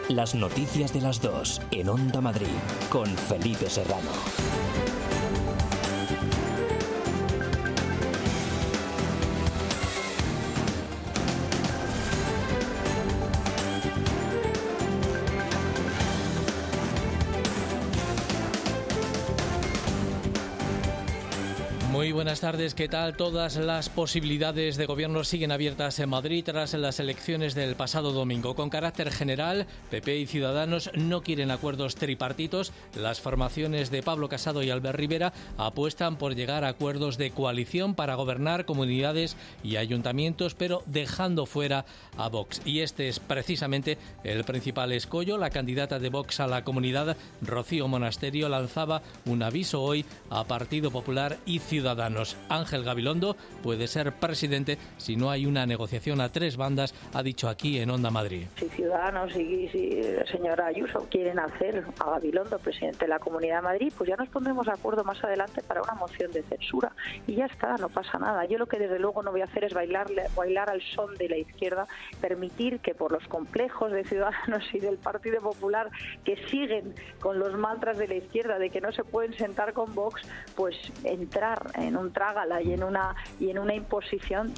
Las noticias de las 2 en Onda Madrid con Felipe Serrano. Muy buenas tardes, ¿qué tal? Todas las posibilidades de gobierno siguen abiertas en Madrid tras las elecciones del pasado domingo. Con carácter general, PP y Ciudadanos no quieren acuerdos tripartitos. Las formaciones de Pablo Casado y Albert Rivera apuestan por llegar a acuerdos de coalición para gobernar comunidades y ayuntamientos, pero dejando fuera a Vox. Y este es precisamente el principal escollo. La candidata de Vox a la comunidad, Rocío Monasterio, lanzaba un aviso hoy a Partido Popular y Ciudadanos. Ángel Gabilondo puede ser presidente si no hay una negociación a tres bandas, ha dicho aquí en Onda Madrid. Si Ciudadanos y si la señora Ayuso quieren hacer a Gabilondo presidente de la Comunidad de Madrid, pues ya nos pondremos de acuerdo más adelante para una moción de censura. Y ya está, no pasa nada. Yo lo que desde luego no voy a hacer es bailar al son de la izquierda, permitir que por los complejos de Ciudadanos y del Partido Popular que siguen con los mantras de la izquierda de que no se pueden sentar con Vox, pues entrar en un trágala y en una imposición.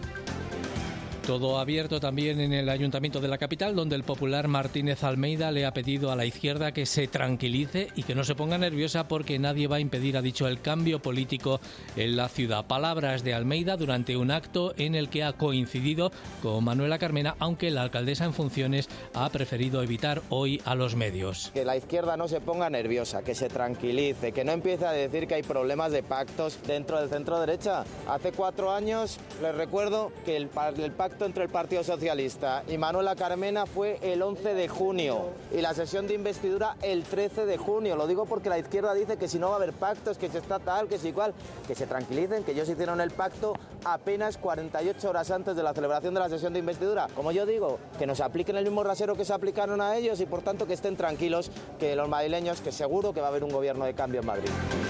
Todo abierto también en el Ayuntamiento de la capital, donde el popular Martínez Almeida le ha pedido a la izquierda que se tranquilice y que no se ponga nerviosa porque nadie va a impedir, ha dicho, el cambio político en la ciudad. Palabras de Almeida durante un acto en el que ha coincidido con Manuela Carmena, aunque la alcaldesa en funciones ha preferido evitar hoy a los medios. Que la izquierda no se ponga nerviosa, que se tranquilice, que no empiece a decir que hay problemas de pactos dentro del centro derecha. Hace 4 años, les recuerdo que el pacto entre el Partido Socialista y Manuela Carmena fue el 11 de junio y la sesión de investidura el 13 de junio. Lo digo porque la izquierda dice que si no va a haber pactos, que si está tal, que si igual, que se tranquilicen, que ellos hicieron el pacto apenas 48 horas antes de la celebración de la sesión de investidura. Como yo digo, que nos apliquen el mismo rasero que se aplicaron a ellos y por tanto que estén tranquilos, que los madrileños, que seguro que va a haber un gobierno de cambio en Madrid.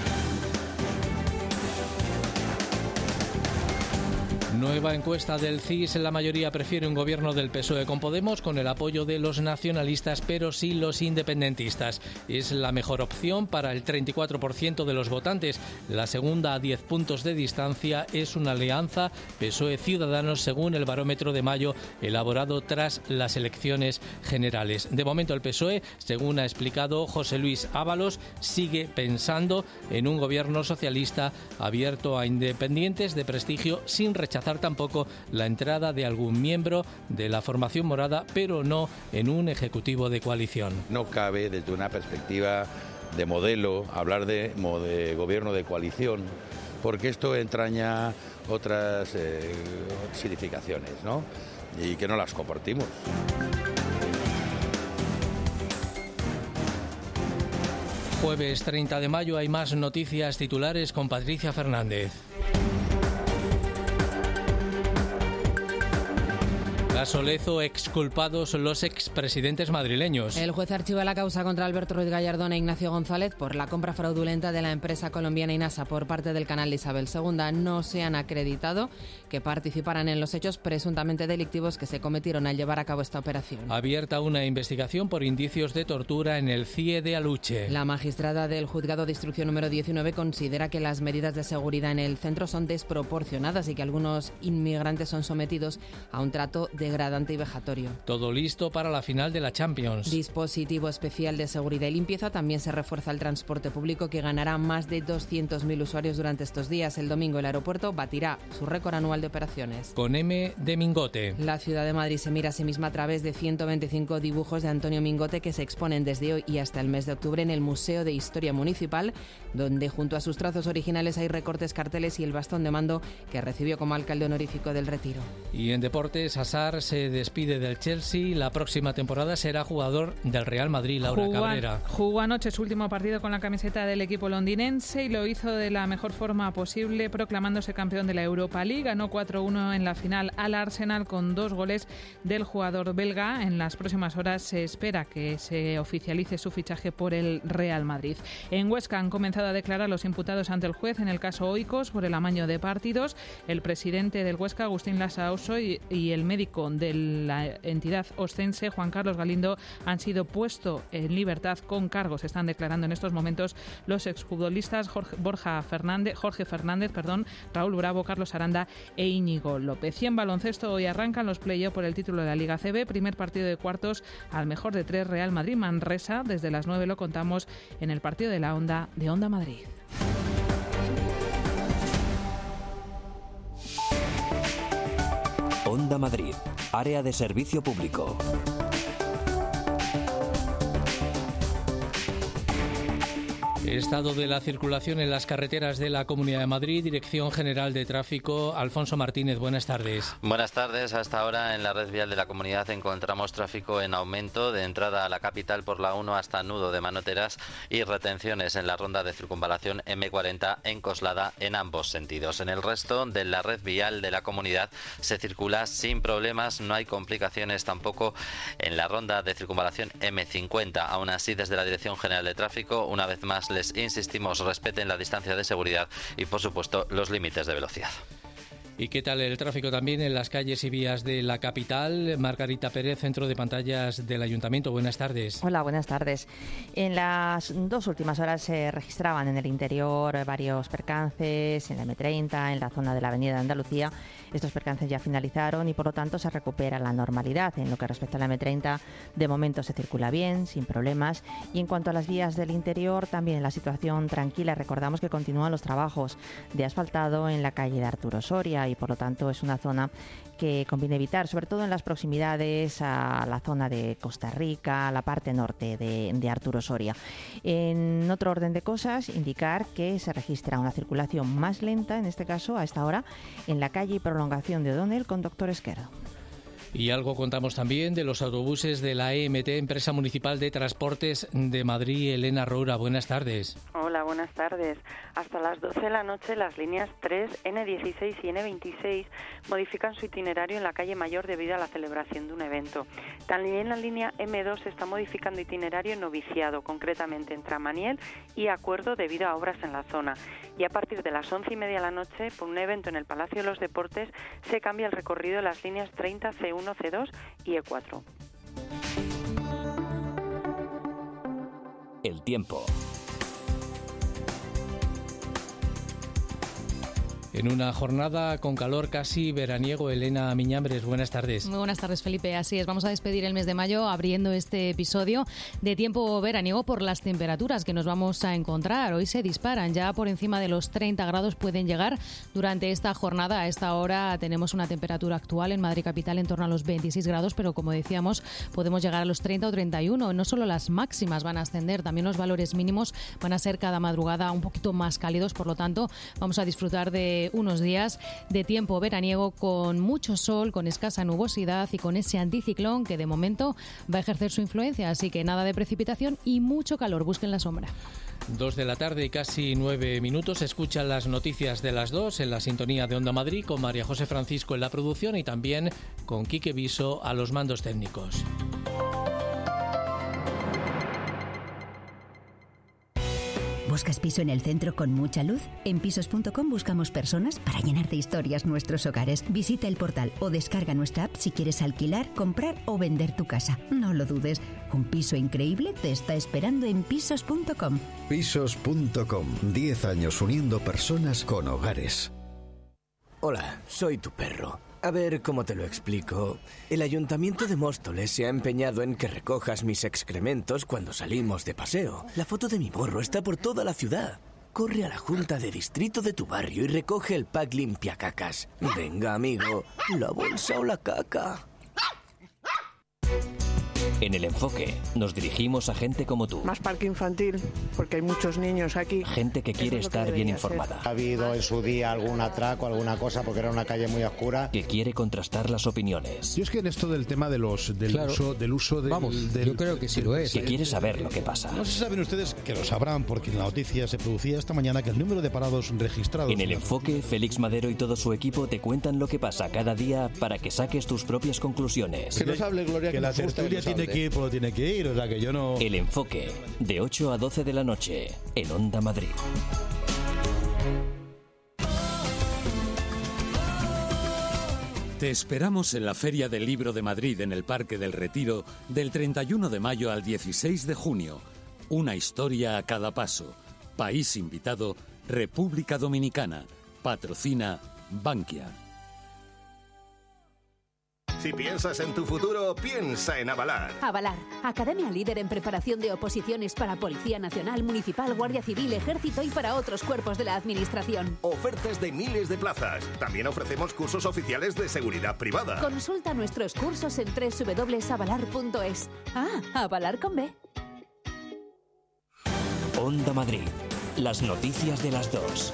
Nueva encuesta del CIS, la mayoría prefiere un gobierno del PSOE con Podemos, con el apoyo de los nacionalistas, pero sin los independentistas. Es la mejor opción para el 34% de los votantes. La segunda, a 10 puntos de distancia, es una alianza PSOE-Ciudadanos, según el barómetro de mayo elaborado tras las elecciones generales. De momento el PSOE, según ha explicado José Luis Ábalos, sigue pensando en un gobierno socialista abierto a independientes de prestigio, sin rechazar tampoco la entrada de algún miembro de la formación morada, pero no en un ejecutivo de coalición. No cabe desde una perspectiva de modelo hablar de gobierno de coalición, porque esto entraña otras significaciones, ¿no? Y que no las compartimos. Jueves 30 de mayo hay más noticias titulares con Patricia Fernández. Caso Lezo, exculpados los expresidentes madrileños. El juez archiva la causa contra Alberto Ruiz Gallardón e Ignacio González por la compra fraudulenta de la empresa colombiana Inasa por parte del canal de Isabel II. No se han acreditado que participaran en los hechos presuntamente delictivos que se cometieron al llevar a cabo esta operación. Abierta una investigación por indicios de tortura en el CIE de Aluche. La magistrada del Juzgado de Instrucción número 19 considera que las medidas de seguridad en el centro son desproporcionadas y que algunos inmigrantes son sometidos a un trato degradante y vejatorio. Todo listo para la final de la Champions. Dispositivo especial de seguridad y limpieza. También se refuerza el transporte público, que ganará más de 200.000 usuarios durante estos días. El domingo el aeropuerto batirá su récord anual de operaciones. Con M de Mingote. La ciudad de Madrid se mira a sí misma a través de 125 dibujos de Antonio Mingote que se exponen desde hoy y hasta el mes de octubre en el Museo de Historia Municipal, donde junto a sus trazos originales hay recortes, carteles y el bastón de mando que recibió como alcalde honorífico del Retiro. Y en deportes, Hazard se despide del Chelsea. La próxima temporada será jugador del Real Madrid. Laura Cabrera. Jugó anoche su último partido con la camiseta del equipo londinense y lo hizo de la mejor forma posible, proclamándose campeón de la Europa League. Ganó 4-1 en la final al Arsenal con 2 goles del jugador belga. En las próximas horas se espera que se oficialice su fichaje por el Real Madrid. En Huesca han comenzado a declarar los imputados ante el juez en el caso Oikos por el amaño de partidos. El presidente del Huesca, Agustín Lasaoso, y el médico directivo de la entidad oscense, Juan Carlos Galindo, han sido puestos en libertad con cargos. Están declarando en estos momentos los exfutbolistas Jorge Fernández, Raúl Bravo, Carlos Aranda e Íñigo López. Y en baloncesto hoy arrancan los play-off por el título de la Liga CB. Primer partido de cuartos al mejor de 3, Real Madrid-Manresa. Desde las 9 lo contamos en el partido de la Onda de Onda Madrid. Onda Madrid, área de servicio público. Estado de la circulación en las carreteras de la Comunidad de Madrid, Dirección General de Tráfico. Alfonso Martínez, buenas tardes. Buenas tardes. Hasta ahora en la red vial de la comunidad encontramos tráfico en aumento de entrada a la capital por la 1 hasta Nudo de Manoteras y retenciones en la ronda de circunvalación M40 en Coslada en ambos sentidos. En el resto de la red vial de la comunidad se circula sin problemas, no hay complicaciones tampoco en la ronda de circunvalación M50. Aún así, desde la Dirección General de Tráfico, una vez más les insistimos, respeten la distancia de seguridad y, por supuesto, los límites de velocidad. ¿Y qué tal el tráfico también en las calles y vías de la capital? Margarita Pérez, Centro de Pantallas del Ayuntamiento. Buenas tardes. Hola, buenas tardes. En las 2 últimas horas se registraban en el interior varios percances, en la M30, en la zona de la Avenida de Andalucía. Estos percances ya finalizaron y, por lo tanto, se recupera la normalidad. En lo que respecta a la M30, de momento se circula bien, sin problemas. Y en cuanto a las vías del interior, también la situación tranquila. Recordamos que continúan los trabajos de asfaltado en la calle de Arturo Soria y, por lo tanto, es una zona que conviene evitar, sobre todo en las proximidades a la zona de Costa Rica, a la parte norte de Arturo Soria. En otro orden de cosas, indicar que se registra una circulación más lenta, en este caso, a esta hora, en la calle y prolongación de O'Donnell con Doctor Esquerdo. Y algo contamos también de los autobuses de la EMT, Empresa Municipal de Transportes de Madrid. Elena Roura, buenas tardes. Hola, buenas tardes. Hasta las 12 de la noche las líneas 3, N16 y N26 modifican su itinerario en la calle Mayor debido a la celebración de un evento. También la línea M2 se está modificando itinerario en Noviciado, concretamente en Tramaniel y Acuerdo debido a obras en la zona. Y a partir de las 11:30 de la noche, por un evento en el Palacio de los Deportes, se cambia el recorrido de las líneas 30, C1, C2 y E4. El tiempo. En una jornada con calor casi veraniego, Elena Miñambres, buenas tardes. Muy buenas tardes, Felipe. Así es, vamos a despedir el mes de mayo abriendo este episodio de tiempo veraniego por las temperaturas que nos vamos a encontrar. Hoy se disparan, ya por encima de los 30 grados pueden llegar durante esta jornada. A esta hora tenemos una temperatura actual en Madrid capital en torno a los 26 grados, pero como decíamos, podemos llegar a los 30 o 31. No solo las máximas van a ascender, también los valores mínimos van a ser cada madrugada un poquito más cálidos. Por lo tanto, vamos a disfrutar de unos días de tiempo veraniego con mucho sol, con escasa nubosidad y con ese anticiclón que de momento va a ejercer su influencia. Así que nada de precipitación y mucho calor. Busquen la sombra. 2 de la tarde y casi 9 minutos. Escuchan las noticias de las 2 en la sintonía de Onda Madrid con María José Francisco en la producción y también con Quique Viso a los mandos técnicos. ¿Buscas piso en el centro con mucha luz? En pisos.com buscamos personas para llenar de historias nuestros hogares. Visita el portal o descarga nuestra app si quieres alquilar, comprar o vender tu casa. No lo dudes, un piso increíble te está esperando en pisos.com. Pisos.com, 10 años uniendo personas con hogares. Hola, soy tu perro. A ver, ¿cómo te lo explico? El Ayuntamiento de Móstoles se ha empeñado en que recojas mis excrementos cuando salimos de paseo. La foto de mi morro está por toda la ciudad. Corre a la junta de distrito de tu barrio y recoge el pack limpiacacas. Venga, amigo, la bolsa o la caca. En El Enfoque nos dirigimos a gente como tú. Más parque infantil, porque hay muchos niños aquí. Gente que quiere estar bien informada. Ha habido en su día algún atraco, alguna cosa, porque era una calle muy oscura. Que quiere contrastar las opiniones. Yo es que en esto del tema del uso del... Vamos, yo creo que sí lo es. Que quiere saber lo que pasa. No sé si saben ustedes, que lo sabrán, porque en la noticia se producía esta mañana que el número de parados registrados... En El Enfoque, Félix Madero y todo su equipo te cuentan lo que pasa cada día para que saques tus propias conclusiones. Que nos hable, Gloria, que la tertulia tiene que ir, pero tiene que ir, o sea que yo no... El Enfoque, de 8 a 12 de la noche, en Onda Madrid. Te esperamos en la Feria del Libro de Madrid en el Parque del Retiro del 31 de mayo al 16 de junio. Una historia a cada paso. País invitado, República Dominicana. Patrocina Bankia. Si piensas en tu futuro, piensa en Avalar. Avalar, academia líder en preparación de oposiciones para Policía Nacional, Municipal, Guardia Civil, Ejército y para otros cuerpos de la Administración. Ofertas de miles de plazas. También ofrecemos cursos oficiales de seguridad privada. Consulta nuestros cursos en www.avalar.es. Avalar con B. Onda Madrid. Las noticias de las 2.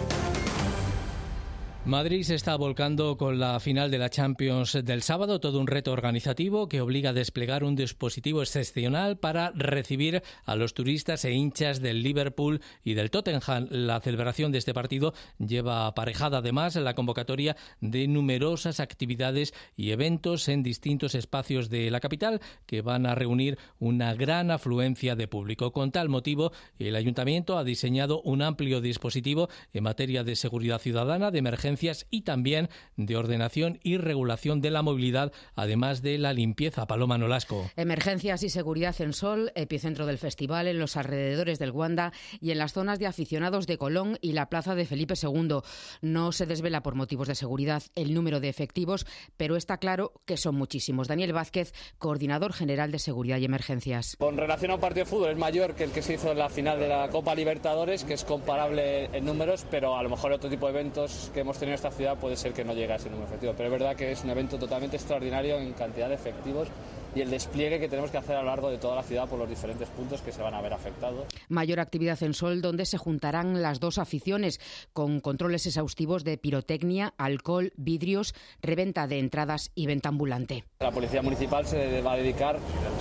Madrid se está volcando con la final de la Champions del sábado, todo un reto organizativo que obliga a desplegar un dispositivo excepcional para recibir a los turistas e hinchas del Liverpool y del Tottenham. La celebración de este partido lleva aparejada además la convocatoria de numerosas actividades y eventos en distintos espacios de la capital que van a reunir una gran afluencia de público. Con tal motivo, el Ayuntamiento ha diseñado un amplio dispositivo en materia de seguridad ciudadana, de emergencia y también de ordenación y regulación de la movilidad, además de la limpieza. Paloma Nolasco. Emergencias y seguridad en Sol, epicentro del festival, en los alrededores del Wanda y en las zonas de aficionados de Colón y la plaza de Felipe II. No se desvela por motivos de seguridad el número de efectivos, pero está claro que son muchísimos. Daniel Vázquez, coordinador general de Seguridad y Emergencias. Con relación a un partido de fútbol, es mayor que el que se hizo en la final de la Copa Libertadores, que es comparable en números, pero a lo mejor otro tipo de eventos que hemos tenido en esta ciudad puede ser que no llegue a ese número efectivo, pero es verdad que es un evento totalmente extraordinario en cantidad de efectivos y el despliegue que tenemos que hacer a lo largo de toda la ciudad por los diferentes puntos que se van a ver afectados. Mayor actividad en Sol, donde se juntarán las dos aficiones, con controles exhaustivos de pirotecnia, alcohol, vidrios, reventa de entradas y venta ambulante. La Policía Municipal se va a dedicar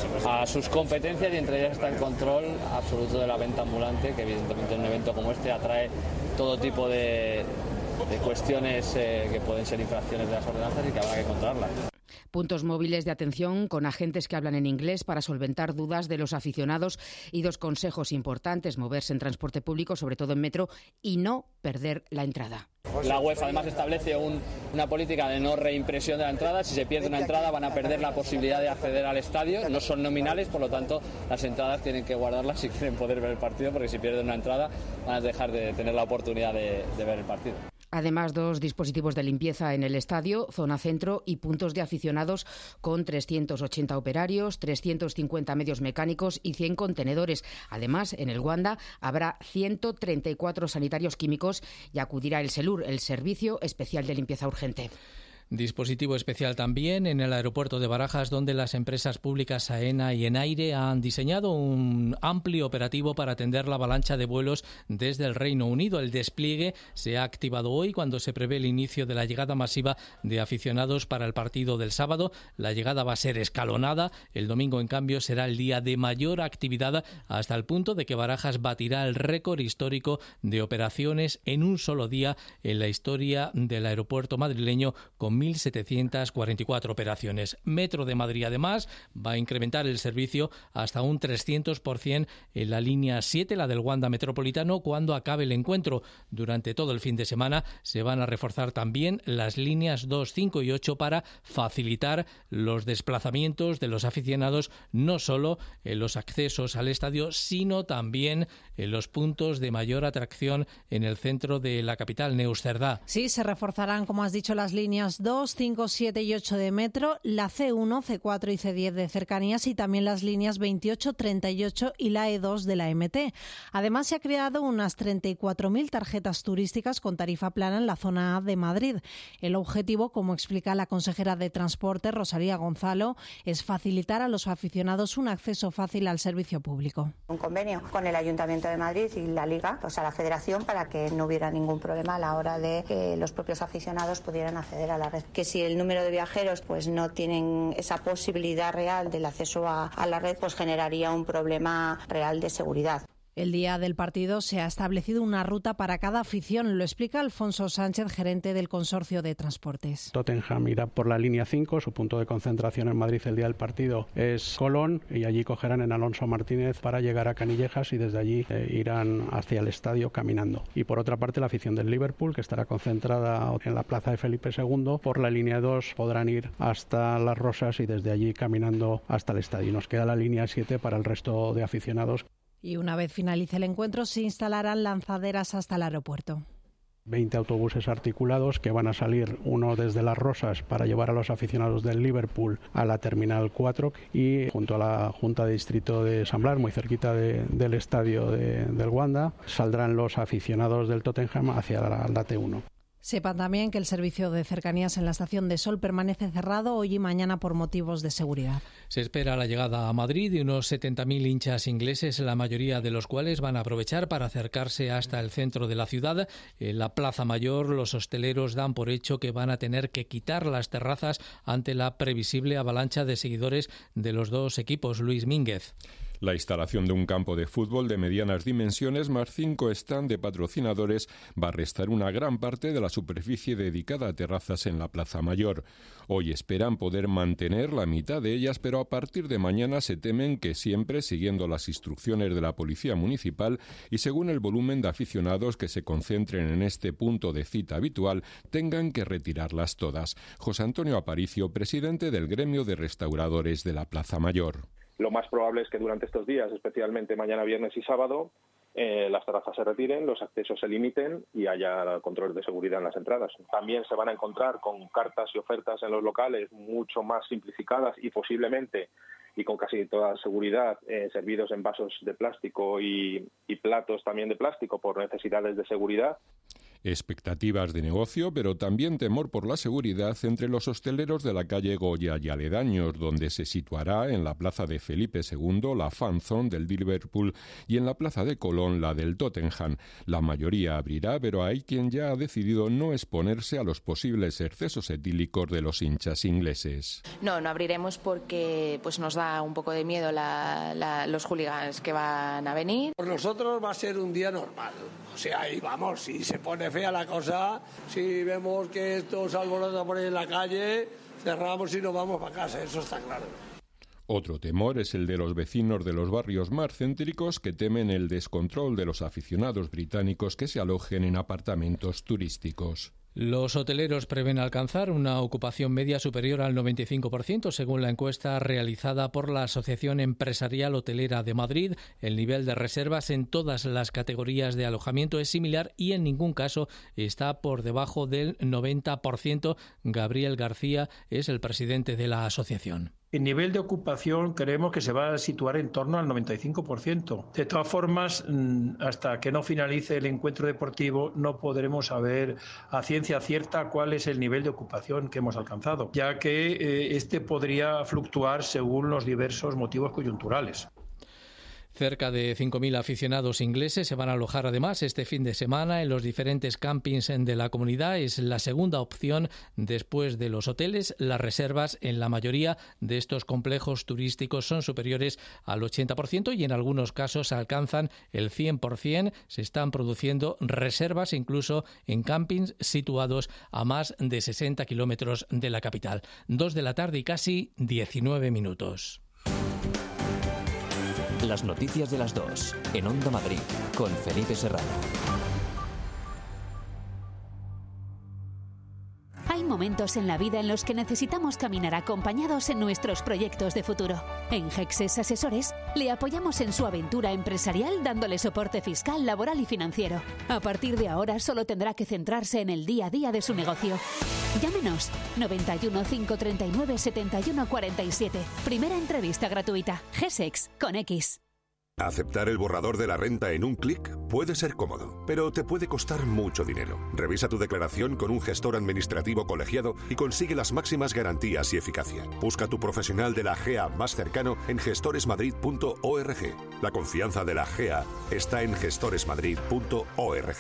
a sus competencias y entre ellas está el control absoluto de la venta ambulante, que evidentemente en un evento como este atrae todo tipo de cuestiones que pueden ser infracciones de las ordenanzas y que habrá que controlarlas. Puntos móviles de atención con agentes que hablan en inglés para solventar dudas de los aficionados y dos consejos importantes: moverse en transporte público, sobre todo en metro, y no perder la entrada. La UEFA además establece una política de no reimpresión de la entrada. Si se pierde una entrada van a perder la posibilidad de acceder al estadio. No son nominales, por lo tanto las entradas tienen que guardarlas si quieren poder ver el partido, porque si pierden una entrada van a dejar de tener la oportunidad de ver el partido. Además, dos dispositivos de limpieza en el estadio, zona centro y puntos de aficionados con 380 operarios, 350 medios mecánicos y 100 contenedores. Además, en el Wanda habrá 134 sanitarios químicos y acudirá el SELUR, el Servicio Especial de Limpieza Urgente. Dispositivo especial también en el aeropuerto de Barajas, donde las empresas públicas AENA y Enaire han diseñado un amplio operativo para atender la avalancha de vuelos desde el Reino Unido. El despliegue se ha activado hoy cuando se prevé el inicio de la llegada masiva de aficionados para el partido del sábado. La llegada va a ser escalonada. El domingo, en cambio, será el día de mayor actividad, hasta el punto de que Barajas batirá el récord histórico de operaciones en un solo día en la historia del aeropuerto madrileño, con 1.744 operaciones. Metro de Madrid, además, va a incrementar el servicio hasta un 300% en la línea 7, la del Wanda Metropolitano, cuando acabe el encuentro. Durante todo el fin de semana se van a reforzar también las líneas 2, 5 y 8 para facilitar los desplazamientos de los aficionados, no solo en los accesos al estadio, sino también en los puntos de mayor atracción en el centro de la capital, Neus Cerdá. Sí, se reforzarán, como has dicho, las líneas 2, 5, 7 y 8 de metro, la C1, C4 y C10 de cercanías y también las líneas 28, 38 y la E2 de la MT. Además, se ha creado unas 34.000 tarjetas turísticas con tarifa plana en la zona A de Madrid. El objetivo, como explica la consejera de Transporte, Rosalía Gonzalo, es facilitar a los aficionados un acceso fácil al servicio público. Un convenio con el Ayuntamiento de Madrid y la Liga, o sea, la Federación, para que no hubiera ningún problema a la hora de que los propios aficionados pudieran acceder a la red. Que si el número de viajeros pues no tienen esa posibilidad real del acceso a la red, pues generaría un problema real de seguridad. El día del partido se ha establecido una ruta para cada afición, lo explica Alfonso Sánchez, gerente del Consorcio de Transportes. Tottenham irá por la línea 5, su punto de concentración en Madrid el día del partido es Colón y allí cogerán en Alonso Martínez para llegar a Canillejas y desde allí irán hacia el estadio caminando. Y por otra parte la afición del Liverpool, que estará concentrada en la plaza de Felipe II, por la línea 2 podrán ir hasta Las Rosas y desde allí caminando hasta el estadio. Nos queda la línea 7 para el resto de aficionados. Y una vez finalice el encuentro se instalarán lanzaderas hasta el aeropuerto. 20 autobuses articulados que van a salir, uno desde Las Rosas para llevar a los aficionados del Liverpool a la Terminal 4 y junto a la Junta de Distrito de San Blas, muy cerquita del estadio del Wanda, saldrán los aficionados del Tottenham hacia la T1. Sepan también que el servicio de cercanías en la Estación de Sol permanece cerrado hoy y mañana por motivos de seguridad. Se espera la llegada a Madrid de unos 70.000 hinchas ingleses, la mayoría de los cuales van a aprovechar para acercarse hasta el centro de la ciudad. En la Plaza Mayor, los hosteleros dan por hecho que van a tener que quitar las terrazas ante la previsible avalancha de seguidores de los dos equipos. Luis Mínguez. La instalación de un campo de fútbol de medianas dimensiones más 5 stand de patrocinadores va a restar una gran parte de la superficie dedicada a terrazas en la Plaza Mayor. Hoy esperan poder mantener la mitad de ellas, pero a partir de mañana se temen que siempre, siguiendo las instrucciones de la Policía Municipal y según el volumen de aficionados que se concentren en este punto de cita habitual, tengan que retirarlas todas. José Antonio Aparicio, presidente del Gremio de Restauradores de la Plaza Mayor. Lo más probable es que durante estos días, especialmente mañana, viernes y sábado, las terrazas se retiren, los accesos se limiten y haya controles de seguridad en las entradas. También se van a encontrar con cartas y ofertas en los locales mucho más simplificadas y posiblemente, y con casi toda seguridad, servidos en vasos de plástico y platos también de plástico por necesidades de seguridad. Expectativas de negocio, pero también temor por la seguridad entre los hosteleros de la calle Goya y aledaños, donde se situará en la plaza de Felipe II la Fan Zone del Liverpool y en la plaza de Colón la del Tottenham. La mayoría abrirá, pero hay quien ya ha decidido no exponerse a los posibles excesos etílicos de los hinchas ingleses. No abriremos porque nos da un poco de miedo los hooligans que van a venir. Por nosotros va a ser un día normal. O sea, ahí vamos, si se pone fea la cosa, si vemos que esto se alborota por ahí en la calle, cerramos y nos vamos para casa, eso está claro. Otro temor es el de los vecinos de los barrios más céntricos que temen el descontrol de los aficionados británicos que se alojen en apartamentos turísticos. Los hoteleros prevén alcanzar una ocupación media superior al 95%, según la encuesta realizada por la Asociación Empresarial Hotelera de Madrid. El nivel de reservas en todas las categorías de alojamiento es similar y en ningún caso está por debajo del 90%. Gabriel García es el presidente de la asociación. El nivel de ocupación creemos que se va a situar en torno al 95%. De todas formas, hasta que no finalice el encuentro deportivo no podremos saber a ciencia cierta cuál es el nivel de ocupación que hemos alcanzado, ya que este podría fluctuar según los diversos motivos coyunturales. Cerca de 5.000 aficionados ingleses se van a alojar además este fin de semana en los diferentes campings de la comunidad. Es la segunda opción después de los hoteles. Las reservas en la mayoría de estos complejos turísticos son superiores al 80% y en algunos casos alcanzan el 100%. Se están produciendo reservas incluso en campings situados a más de 60 kilómetros de la capital. 2 de la tarde y casi 19 minutos. Las noticias de las 2 en Onda Madrid con Felipe Serrano. Hay momentos en la vida en los que necesitamos caminar acompañados en nuestros proyectos de futuro. En Gexes Asesores le apoyamos en su aventura empresarial dándole soporte fiscal, laboral y financiero. A partir de ahora solo tendrá que centrarse en el día a día de su negocio. Llámenos 91 539 71 47. Primera entrevista gratuita. Gesex con X. Aceptar el borrador de la renta en un clic puede ser cómodo, pero te puede costar mucho dinero. Revisa tu declaración con un gestor administrativo colegiado y consigue las máximas garantías y eficacia. Busca tu profesional de la GEA más cercano en gestoresmadrid.org. La confianza de la GEA está en gestoresmadrid.org.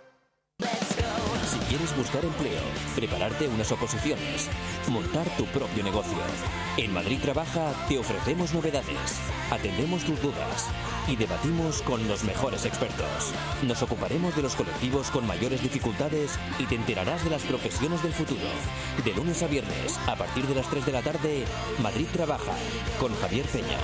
Si quieres buscar empleo, prepararte unas oposiciones, montar tu propio negocio. En Madrid Trabaja te ofrecemos novedades, atendemos tus dudas. y debatimos con los mejores expertos. Nos ocuparemos de los colectivos con mayores dificultades y te enterarás de las profesiones del futuro. De lunes a viernes, a partir de las 3 de la tarde, Madrid Trabaja, con Javier Peña.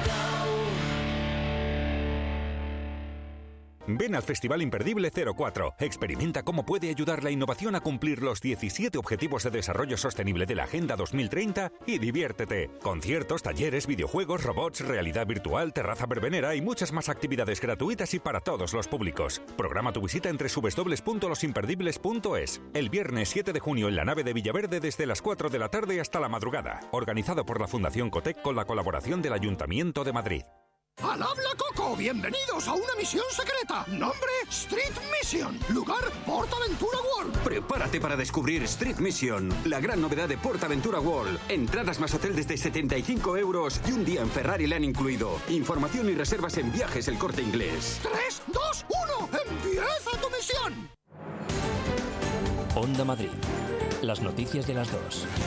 Ven al Festival Imperdible 04. Experimenta cómo puede ayudar la innovación a cumplir los 17 Objetivos de Desarrollo Sostenible de la Agenda 2030 y diviértete. Conciertos, talleres, videojuegos, robots, realidad virtual, terraza verbenera y muchas más actividades gratuitas y para todos los públicos. Programa tu visita entre www.losimperdibles.es. El viernes 7 de junio en la nave de Villaverde desde las 4 de la tarde hasta la madrugada. Organizado por la Fundación Cotec con la colaboración del Ayuntamiento de Madrid. ¡Al habla Coco! ¡Bienvenidos a una misión secreta! Nombre, Street Mission. Lugar, PortAventura World. Prepárate para descubrir Street Mission, la gran novedad de PortAventura World. Entradas más hotel desde 75 € y un día en Ferrari le han incluido. Información y reservas en Viajes El Corte Inglés. 3, 2, 1, ¡empieza tu misión! Onda Madrid. Las noticias de las 2.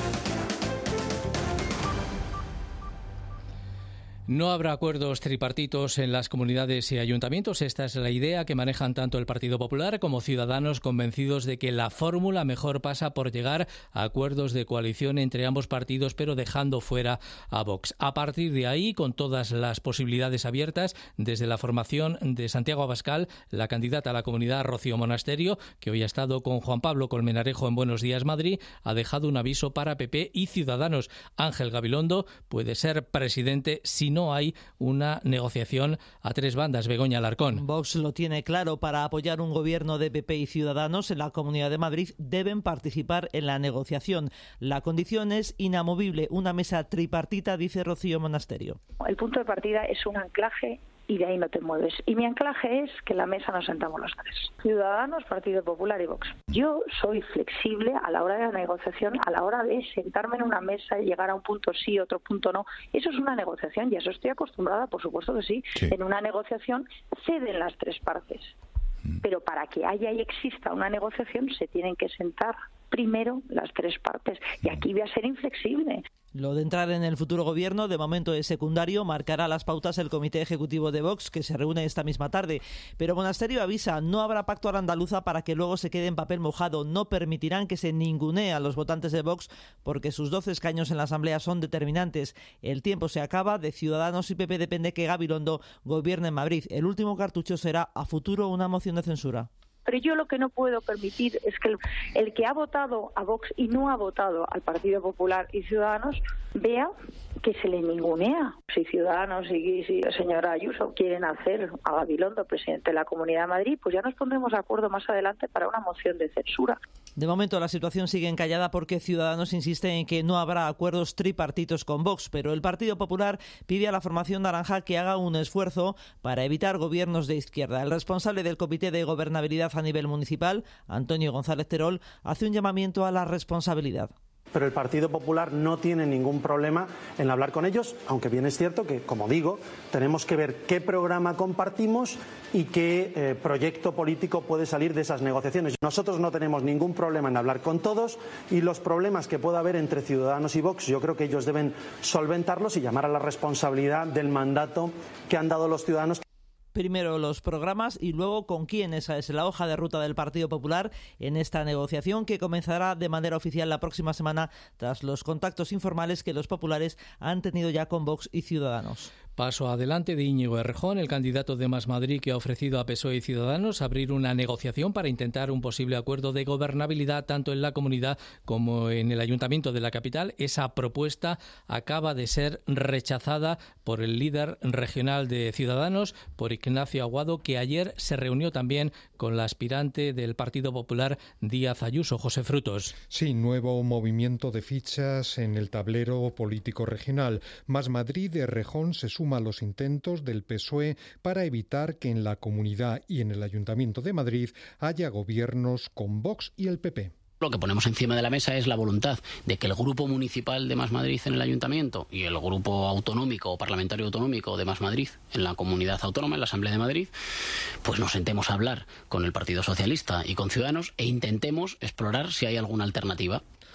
No habrá acuerdos tripartitos en las comunidades y ayuntamientos. Esta es la idea que manejan tanto el Partido Popular como Ciudadanos, convencidos de que la fórmula mejor pasa por llegar a acuerdos de coalición entre ambos partidos, pero dejando fuera a Vox. A partir de ahí, con todas las posibilidades abiertas, desde la formación de Santiago Abascal, la candidata a la comunidad Rocío Monasterio, que hoy ha estado con Juan Pablo Colmenarejo en Buenos Días Madrid, ha dejado un aviso para PP y Ciudadanos. Ángel Gabilondo puede ser presidente si no hay una negociación a tres bandas. Begoña Alarcón. Vox lo tiene claro. Para apoyar un gobierno de PP y Ciudadanos en la Comunidad de Madrid deben participar en la negociación. La condición es inamovible, una mesa tripartita, dice Rocío Monasterio. El punto de partida es un anclaje y de ahí no te mueves. Y mi anclaje es que en la mesa nos sentamos los tres. Ciudadanos, Partido Popular y Vox. Yo soy flexible a la hora de la negociación, a la hora de sentarme en una mesa y llegar a un punto sí, otro punto no. Eso es una negociación y a eso estoy acostumbrada, por supuesto que sí. En una negociación ceden las tres partes. Pero para que haya y exista una negociación se tienen que sentar primero las tres partes. Y aquí voy a ser inflexible. Lo de entrar en el futuro gobierno, de momento es secundario, marcará las pautas el Comité Ejecutivo de Vox, que se reúne esta misma tarde. Pero Monasterio avisa, no habrá pacto a la andaluza para que luego se quede en papel mojado. No permitirán que se ningunee a los votantes de Vox, porque sus 12 escaños en la Asamblea son determinantes. El tiempo se acaba, de Ciudadanos y PP depende que Gabilondo gobierne en Madrid. El último cartucho será, a futuro, una moción de censura. Pero yo lo que no puedo permitir es que el que ha votado a Vox y no ha votado al Partido Popular y Ciudadanos vea que se le ningunea. Si Ciudadanos y si la señora Ayuso quieren hacer a Gabilondo presidente de la Comunidad de Madrid, pues ya nos pondremos de acuerdo más adelante para una moción de censura. De momento la situación sigue encallada porque Ciudadanos insiste en que no habrá acuerdos tripartitos con Vox, pero el Partido Popular pide a la formación naranja que haga un esfuerzo para evitar gobiernos de izquierda. El responsable del Comité de Gobernabilidad a nivel municipal, Antonio González Terol, hace un llamamiento a la responsabilidad. Pero el Partido Popular no tiene ningún problema en hablar con ellos, aunque bien es cierto que, como digo, tenemos que ver qué programa compartimos y qué proyecto político puede salir de esas negociaciones. Nosotros no tenemos ningún problema en hablar con todos y los problemas que pueda haber entre Ciudadanos y Vox, yo creo que ellos deben solventarlos y llamar a la responsabilidad del mandato que han dado los ciudadanos. Primero los programas y luego con quién. Esa es la hoja de ruta del Partido Popular en esta negociación que comenzará de manera oficial la próxima semana tras los contactos informales que los populares han tenido ya con Vox y Ciudadanos. Paso adelante de Íñigo Errejón, el candidato de Más Madrid, que ha ofrecido a PSOE y Ciudadanos abrir una negociación para intentar un posible acuerdo de gobernabilidad tanto en la comunidad como en el ayuntamiento de la capital. Esa propuesta acaba de ser rechazada por el líder regional de Ciudadanos, por Ignacio Aguado, que ayer se reunió también con la aspirante del Partido Popular, Díaz Ayuso. José Frutos. Sí, nuevo movimiento de fichas en el tablero político regional. Más Madrid de Errejón se suma a los intentos del PSOE para evitar que en la comunidad y en el Ayuntamiento de Madrid haya gobiernos con Vox y el PP. Lo que ponemos encima de la mesa es la voluntad de que el grupo municipal de Más Madrid en el Ayuntamiento y el grupo autonómico o parlamentario autonómico de Más Madrid en la Comunidad Autónoma, en la Asamblea de Madrid, pues nos sentemos a hablar con el Partido Socialista y con Ciudadanos e intentemos explorar si hay alguna alternativa.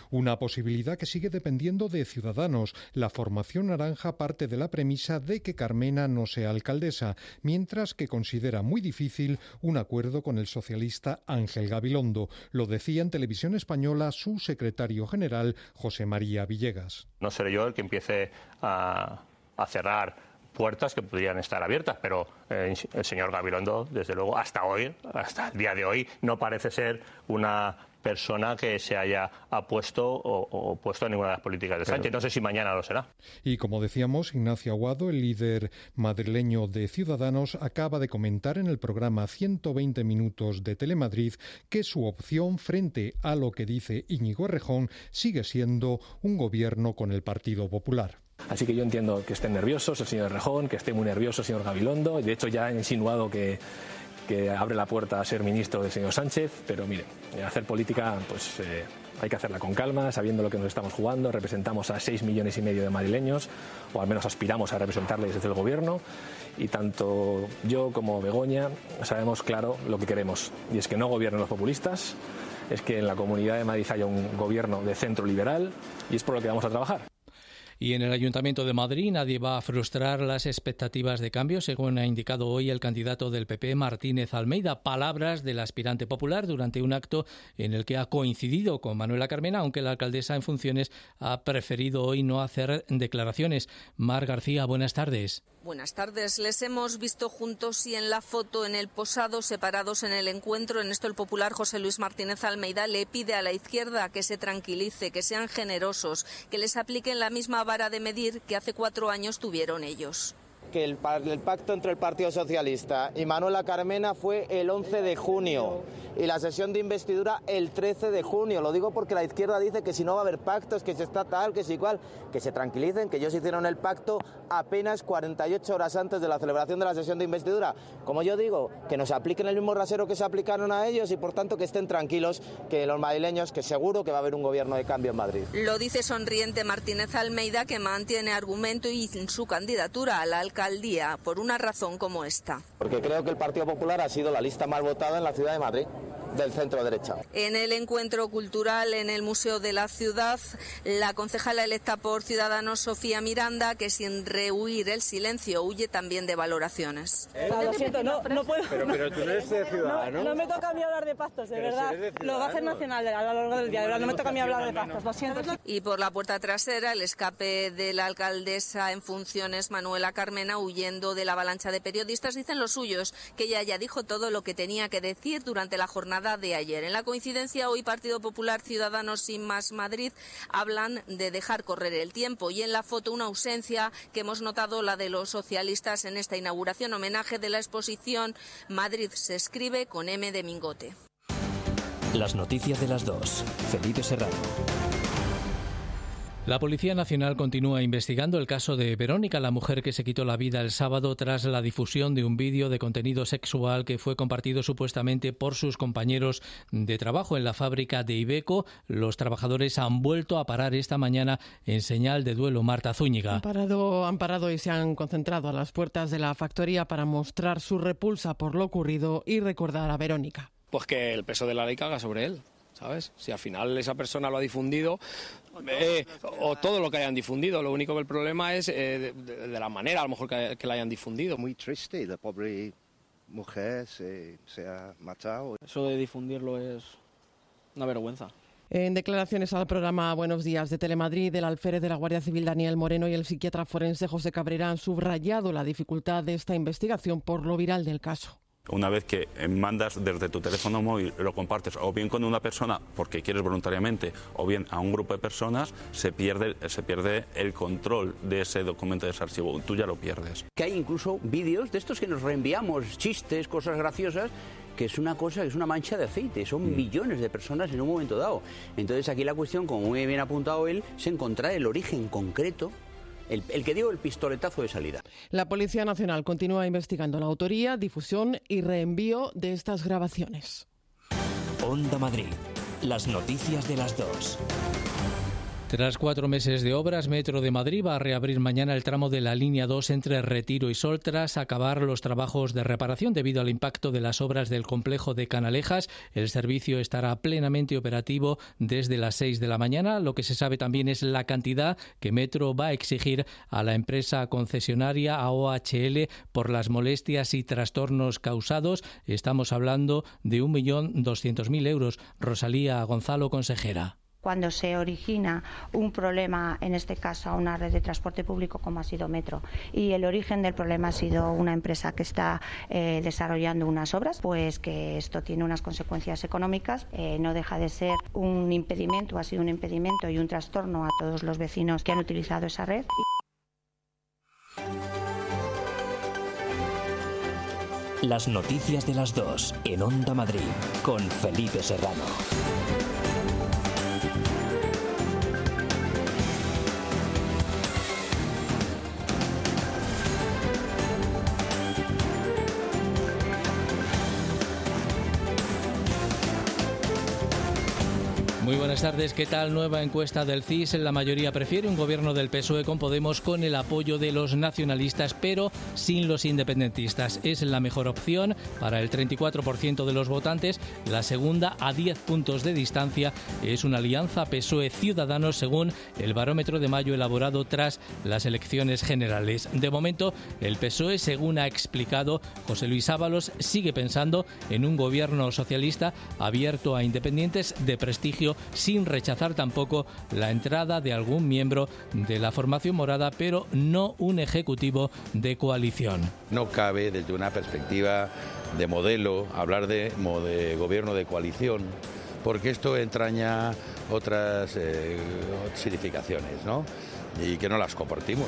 Una posibilidad que sigue dependiendo de Ciudadanos. La formación naranja parte de la premisa de que Carmena no sea alcaldesa, mientras que considera muy difícil un acuerdo con el socialista Ángel Gabilondo. Lo decía en Televisión Española su secretario general, José María Villegas. No seré yo el que empiece a cerrar puertas que podrían estar abiertas, pero el señor Gabilondo, desde luego, hasta el día de hoy, no parece ser una persona que se haya opuesto o opuesto a ninguna de las políticas de Sánchez. No sé si mañana lo será. Y como decíamos, Ignacio Aguado, el líder madrileño de Ciudadanos, acaba de comentar en el programa 120 minutos de Telemadrid que su opción frente a lo que dice Íñigo Errejón sigue siendo un gobierno con el Partido Popular. Así que yo entiendo que estén nerviosos el señor Errejón, que esté muy nervioso el señor Gabilondo. De hecho, ya ha insinuado que abre la puerta a ser ministro del señor Sánchez, pero mire, hacer política pues hay que hacerla con calma, sabiendo lo que nos estamos jugando. Representamos a 6,5 millones de madrileños, o al menos aspiramos a representarles desde el gobierno, y tanto yo como Begoña sabemos claro lo que queremos, y es que no gobiernen los populistas, es que en la Comunidad de Madrid haya un gobierno de centro liberal, y es por lo que vamos a trabajar. Y en el Ayuntamiento de Madrid nadie va a frustrar las expectativas de cambio, según ha indicado hoy el candidato del PP, Martínez Almeida. Palabras del aspirante popular durante un acto en el que ha coincidido con Manuela Carmena, aunque la alcaldesa en funciones ha preferido hoy no hacer declaraciones. Mar García, buenas tardes. Buenas tardes. Les hemos visto juntos y en la foto en el posado, separados en el encuentro. En esto el popular José Luis Martínez Almeida le pide a la izquierda que se tranquilice, que sean generosos, que les apliquen la misma vara de medir que hace 4 años tuvieron ellos. Que el pacto entre el Partido Socialista y Manuela Carmena fue el 11 de junio y la sesión de investidura el 13 de junio. Lo digo porque la izquierda dice que si no va a haber pactos, que si está tal, que si igual, que se tranquilicen, que ellos hicieron el pacto apenas 48 horas antes de la celebración de la sesión de investidura. Como yo digo, que nos apliquen el mismo rasero que se aplicaron a ellos y por tanto que estén tranquilos, que los madrileños, que seguro que va a haber un gobierno de cambio en Madrid. Lo dice sonriente Martínez Almeida, que mantiene argumento y su candidatura a la alcaldía por una razón como esta. Porque creo que el Partido Popular ha sido la lista más votada en la ciudad de Madrid, del centro derecha. En el encuentro cultural en el Museo de la Ciudad, la concejala electa por Ciudadanos, Sofía Miranda, que sin rehuir el silencio huye también de valoraciones. Lo siento, no puedo. Pero tú no eres de Ciudadanos. No me toca a mí hablar de pactos, de verdad. Lo va a hacer Nacional a lo largo del día, de verdad. No me toca a mí hablar de pactos, lo siento. Y por la puerta trasera, el escape de la alcaldesa en funciones, Manuela Carmena, huyendo de la avalancha de periodistas. Dicen los suyos que ella ya dijo todo lo que tenía que decir durante la jornada de ayer. En la coincidencia, hoy Partido Popular, Ciudadanos y Más Madrid hablan de dejar correr el tiempo, y en la foto una ausencia que hemos notado, la de los socialistas en esta inauguración, homenaje de la exposición Madrid se escribe con M de Mingote. Las noticias de las 2. Felipe Serrano. La Policía Nacional continúa investigando el caso de Verónica, la mujer que se quitó la vida el sábado tras la difusión de un vídeo de contenido sexual que fue compartido supuestamente por sus compañeros de trabajo en la fábrica de Iveco. Los trabajadores han vuelto a parar esta mañana en señal de duelo. Marta Zúñiga. Han parado y se han concentrado a las puertas de la factoría para mostrar su repulsa por lo ocurrido y recordar a Verónica. Pues que el peso de la ley caiga sobre él, ¿sabes? Si al final esa persona lo ha difundido, o todo lo que hayan difundido, lo único que el problema es de la manera a lo mejor que la hayan difundido. Muy triste, la pobre mujer se ha matado. Eso de difundirlo es una vergüenza. En declaraciones al programa Buenos Días de Telemadrid, el alférez de la Guardia Civil Daniel Moreno y el psiquiatra forense José Cabrera han subrayado la dificultad de esta investigación por lo viral del caso. Una vez que mandas desde tu teléfono móvil, lo compartes o bien con una persona porque quieres voluntariamente o bien a un grupo de personas, se pierde el control de ese documento, de ese archivo. Tú ya lo pierdes. Que hay incluso vídeos de estos que nos reenviamos, chistes, cosas graciosas, que es una cosa, que es una mancha de aceite. Son millones de personas en un momento dado. Entonces aquí la cuestión, como muy bien ha apuntado él, es encontrar el origen concreto, el que dio el pistoletazo de salida. La Policía Nacional continúa investigando la autoría, difusión y reenvío de estas grabaciones. Onda Madrid. Las noticias de las 2. Tras 4 meses de obras, Metro de Madrid va a reabrir mañana el tramo de la línea 2 entre Retiro y Sol tras acabar los trabajos de reparación debido al impacto de las obras del complejo de Canalejas. El servicio estará plenamente operativo desde las 6 de la mañana. Lo que se sabe también es la cantidad que Metro va a exigir a la empresa concesionaria, a OHL, por las molestias y trastornos causados. Estamos hablando de 1.200.000 euros. Rosalía Gonzalo, consejera. Cuando se origina un problema, en este caso a una red de transporte público como ha sido Metro, y el origen del problema ha sido una empresa que está desarrollando unas obras, pues que esto tiene unas consecuencias económicas, no deja de ser un impedimento, ha sido un impedimento y un trastorno a todos los vecinos que han utilizado esa red. Las noticias de las 2 en Onda Madrid con Felipe Serrano. Muy buenas tardes, ¿qué tal? Nueva encuesta del CIS. La mayoría prefiere un gobierno del PSOE con Podemos con el apoyo de los nacionalistas, pero sin los independentistas. Es la mejor opción para el 34% de los votantes. La segunda, a 10 puntos de distancia, es una alianza PSOE-Ciudadanos según el barómetro de mayo elaborado tras las elecciones generales. De momento, el PSOE, según ha explicado José Luis Ábalos, sigue pensando en un gobierno socialista abierto a independientes de prestigio, sin rechazar tampoco la entrada de algún miembro de la formación morada, pero no un ejecutivo de coalición. No cabe, desde una perspectiva de modelo, hablar de gobierno de coalición, porque esto entraña otras significaciones, ¿no? Y que no las compartimos.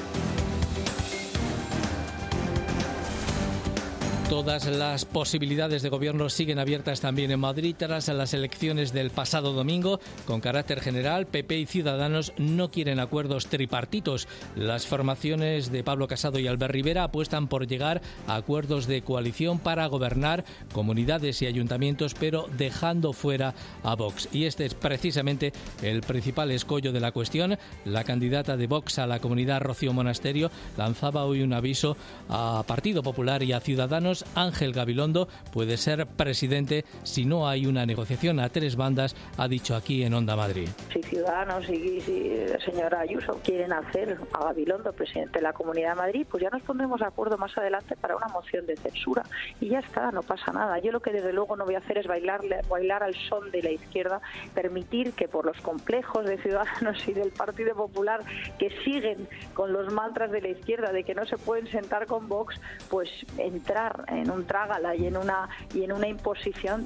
Todas las posibilidades de gobierno siguen abiertas también en Madrid tras las elecciones del pasado domingo. Con carácter general, PP y Ciudadanos no quieren acuerdos tripartitos. Las formaciones de Pablo Casado y Albert Rivera apuestan por llegar a acuerdos de coalición para gobernar comunidades y ayuntamientos, pero dejando fuera a Vox. Y este es precisamente el principal escollo de la cuestión. La candidata de Vox a la comunidad, Rocío Monasterio, lanzaba hoy un aviso a Partido Popular y a Ciudadanos. Ángel Gabilondo puede ser presidente si no hay una negociación a 3 bandas, ha dicho aquí en Onda Madrid. Si Ciudadanos y si la señora Ayuso quieren hacer a Gabilondo presidente de la Comunidad de Madrid, pues ya nos pondremos de acuerdo más adelante para una moción de censura y ya está, no pasa nada. Yo lo que desde luego no voy a hacer es bailar al son de la izquierda, permitir que por los complejos de Ciudadanos y del Partido Popular que siguen con los mantras de la izquierda de que no se pueden sentar con Vox, pues entrar en un trágala y en una imposición.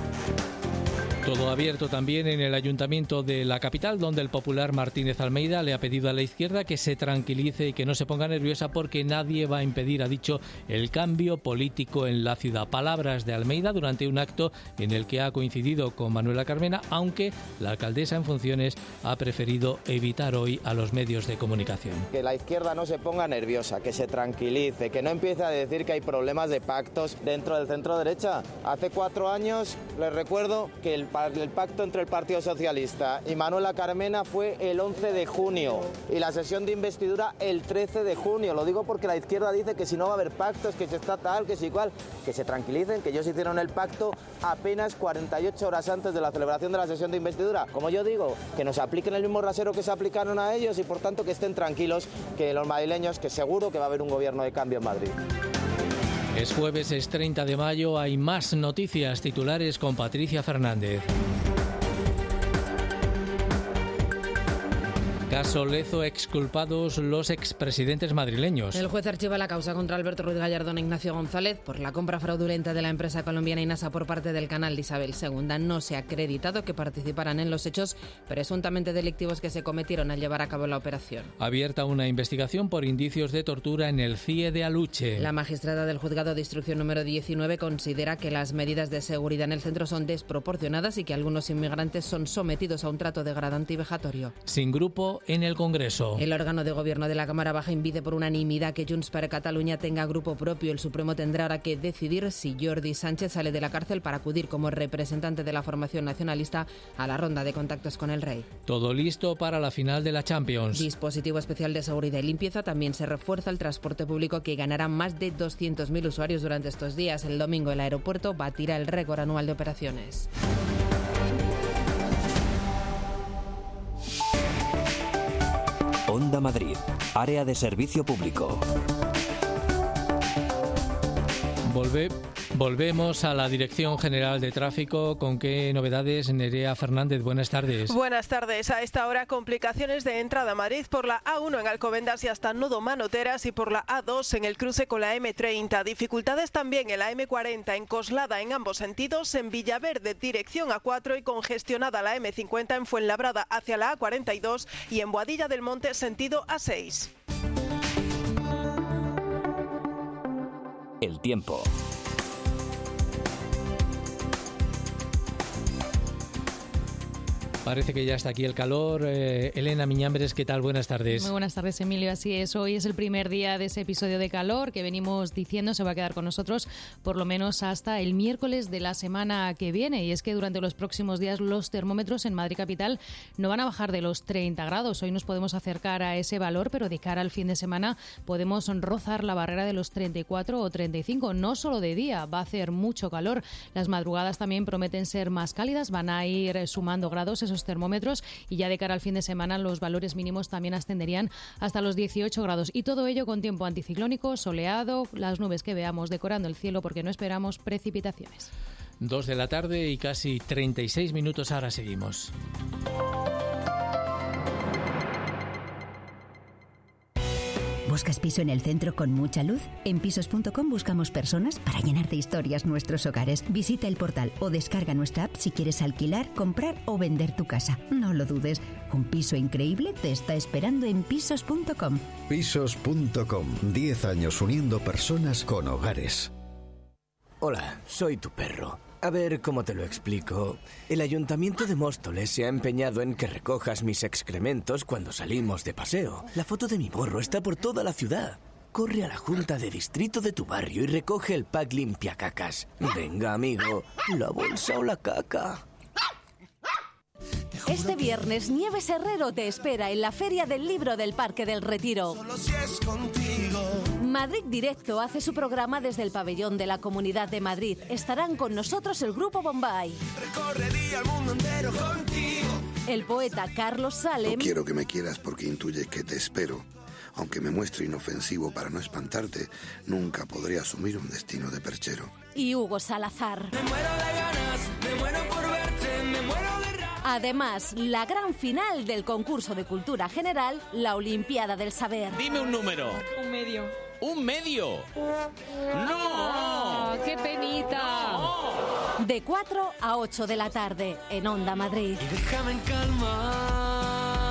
Todo abierto también en el Ayuntamiento de la capital, donde el popular Martínez Almeida le ha pedido a la izquierda que se tranquilice y que no se ponga nerviosa porque nadie va a impedir, ha dicho, el cambio político en la ciudad. Palabras de Almeida durante un acto en el que ha coincidido con Manuela Carmena, aunque la alcaldesa en funciones ha preferido evitar hoy a los medios de comunicación. Que la izquierda no se ponga nerviosa, que se tranquilice, que no empiece a decir que hay problemas de pactos dentro del centro derecha. Hace 4 años, les recuerdo que el pacto entre el Partido Socialista y Manuela Carmena fue el 11 de junio y la sesión de investidura el 13 de junio. Lo digo porque la izquierda dice que si no va a haber pactos, que se está tal, que si cual. Que se tranquilicen, que ellos hicieron el pacto apenas 48 horas antes de la celebración de la sesión de investidura. Como yo digo, que nos apliquen el mismo rasero que se aplicaron a ellos y por tanto que estén tranquilos, que los madrileños, que seguro que va a haber un gobierno de cambio en Madrid. Es jueves, es 30 de mayo, hay más noticias titulares con Patricia Fernández. Caso Lezo, exculpados los expresidentes madrileños. El juez archiva la causa contra Alberto Ruiz Gallardón e Ignacio González por la compra fraudulenta de la empresa colombiana Inasa por parte del canal de Isabel II. No se ha acreditado que participaran en los hechos presuntamente delictivos que se cometieron al llevar a cabo la operación. Abierta una investigación por indicios de tortura en el CIE de Aluche. La magistrada del juzgado de instrucción número 19 considera que las medidas de seguridad en el centro son desproporcionadas y que algunos inmigrantes son sometidos a un trato degradante y vejatorio. Sin grupo en el Congreso. El órgano de gobierno de la Cámara Baja impide por unanimidad que Junts per Catalunya tenga grupo propio. El Supremo tendrá ahora que decidir si Jordi Sánchez sale de la cárcel para acudir como representante de la formación nacionalista a la ronda de contactos con el rey. Todo listo para la final de la Champions. Dispositivo especial de seguridad y limpieza. También se refuerza el transporte público, que ganará más de 200.000 usuarios durante estos días. El domingo el aeropuerto batirá el récord anual de operaciones. Onda Madrid, área de servicio público. Volvemos a la Dirección General de Tráfico. ¿Con qué novedades, Nerea Fernández? Buenas tardes. Buenas tardes. A esta hora, complicaciones de entrada a Madrid por la A1 en Alcobendas y hasta Nudo Manoteras, y por la A2 en el cruce con la M30. Dificultades también en la M40 en Coslada en ambos sentidos, en Villaverde dirección A4 y congestionada la M50 en Fuenlabrada hacia la A42 y en Boadilla del Monte sentido A6. El tiempo. Parece que ya está aquí el calor. Elena Miñambres, ¿qué tal? Buenas tardes. Muy buenas tardes, Emilio. Así es, hoy es el primer día de ese episodio de calor que venimos diciendo se va a quedar con nosotros por lo menos hasta el miércoles de la semana que viene. Y es que durante los próximos días los termómetros en Madrid capital no van a bajar de los 30 grados. Hoy nos podemos acercar a ese valor, pero de cara al fin de semana podemos rozar la barrera de los 34 o 35. No solo de día, va a hacer mucho calor. Las madrugadas también prometen ser más cálidas, van a ir sumando grados esos termómetros, y ya de cara al fin de semana los valores mínimos también ascenderían hasta los 18 grados. Y todo ello con tiempo anticiclónico, soleado, las nubes que veamos decorando el cielo, porque no esperamos precipitaciones. 2 de la tarde y casi 36 minutos. Ahora seguimos. ¿Buscas piso en el centro con mucha luz? En Pisos.com buscamos personas para llenar de historias nuestros hogares. Visita el portal o descarga nuestra app si quieres alquilar, comprar o vender tu casa. No lo dudes, un piso increíble te está esperando en Pisos.com. Pisos.com, 10 años uniendo personas con hogares. Hola, soy tu perro. A ver, ¿cómo te lo explico? El Ayuntamiento de Móstoles se ha empeñado en que recojas mis excrementos cuando salimos de paseo. La foto de mi gorro está por toda la ciudad. Corre a la Junta de Distrito de tu barrio y recoge el pack limpiacacas. Venga, amigo, la bolsa o la caca. Este viernes, Nieves Herrero te espera en la Feria del Libro del Parque del Retiro. Solo si es contigo. Madrid Directo hace su programa desde el pabellón de la Comunidad de Madrid. Estarán con nosotros el Grupo Bombay. Recorrería el mundo entero contigo. El poeta Carlos Salem. No quiero que me quieras porque intuyes que te espero. Aunque me muestre inofensivo para no espantarte, nunca podré asumir un destino de perchero. Y Hugo Salazar. Me muero de ganas, me muero por verte, me muero de... Además, la gran final del concurso de cultura general, la Olimpiada del Saber. Dime un número. Un medio. ¿Un medio? ¡No! ¡Qué penita! No. De 4 a 8 de la tarde, en Onda Madrid. Y déjame en calma.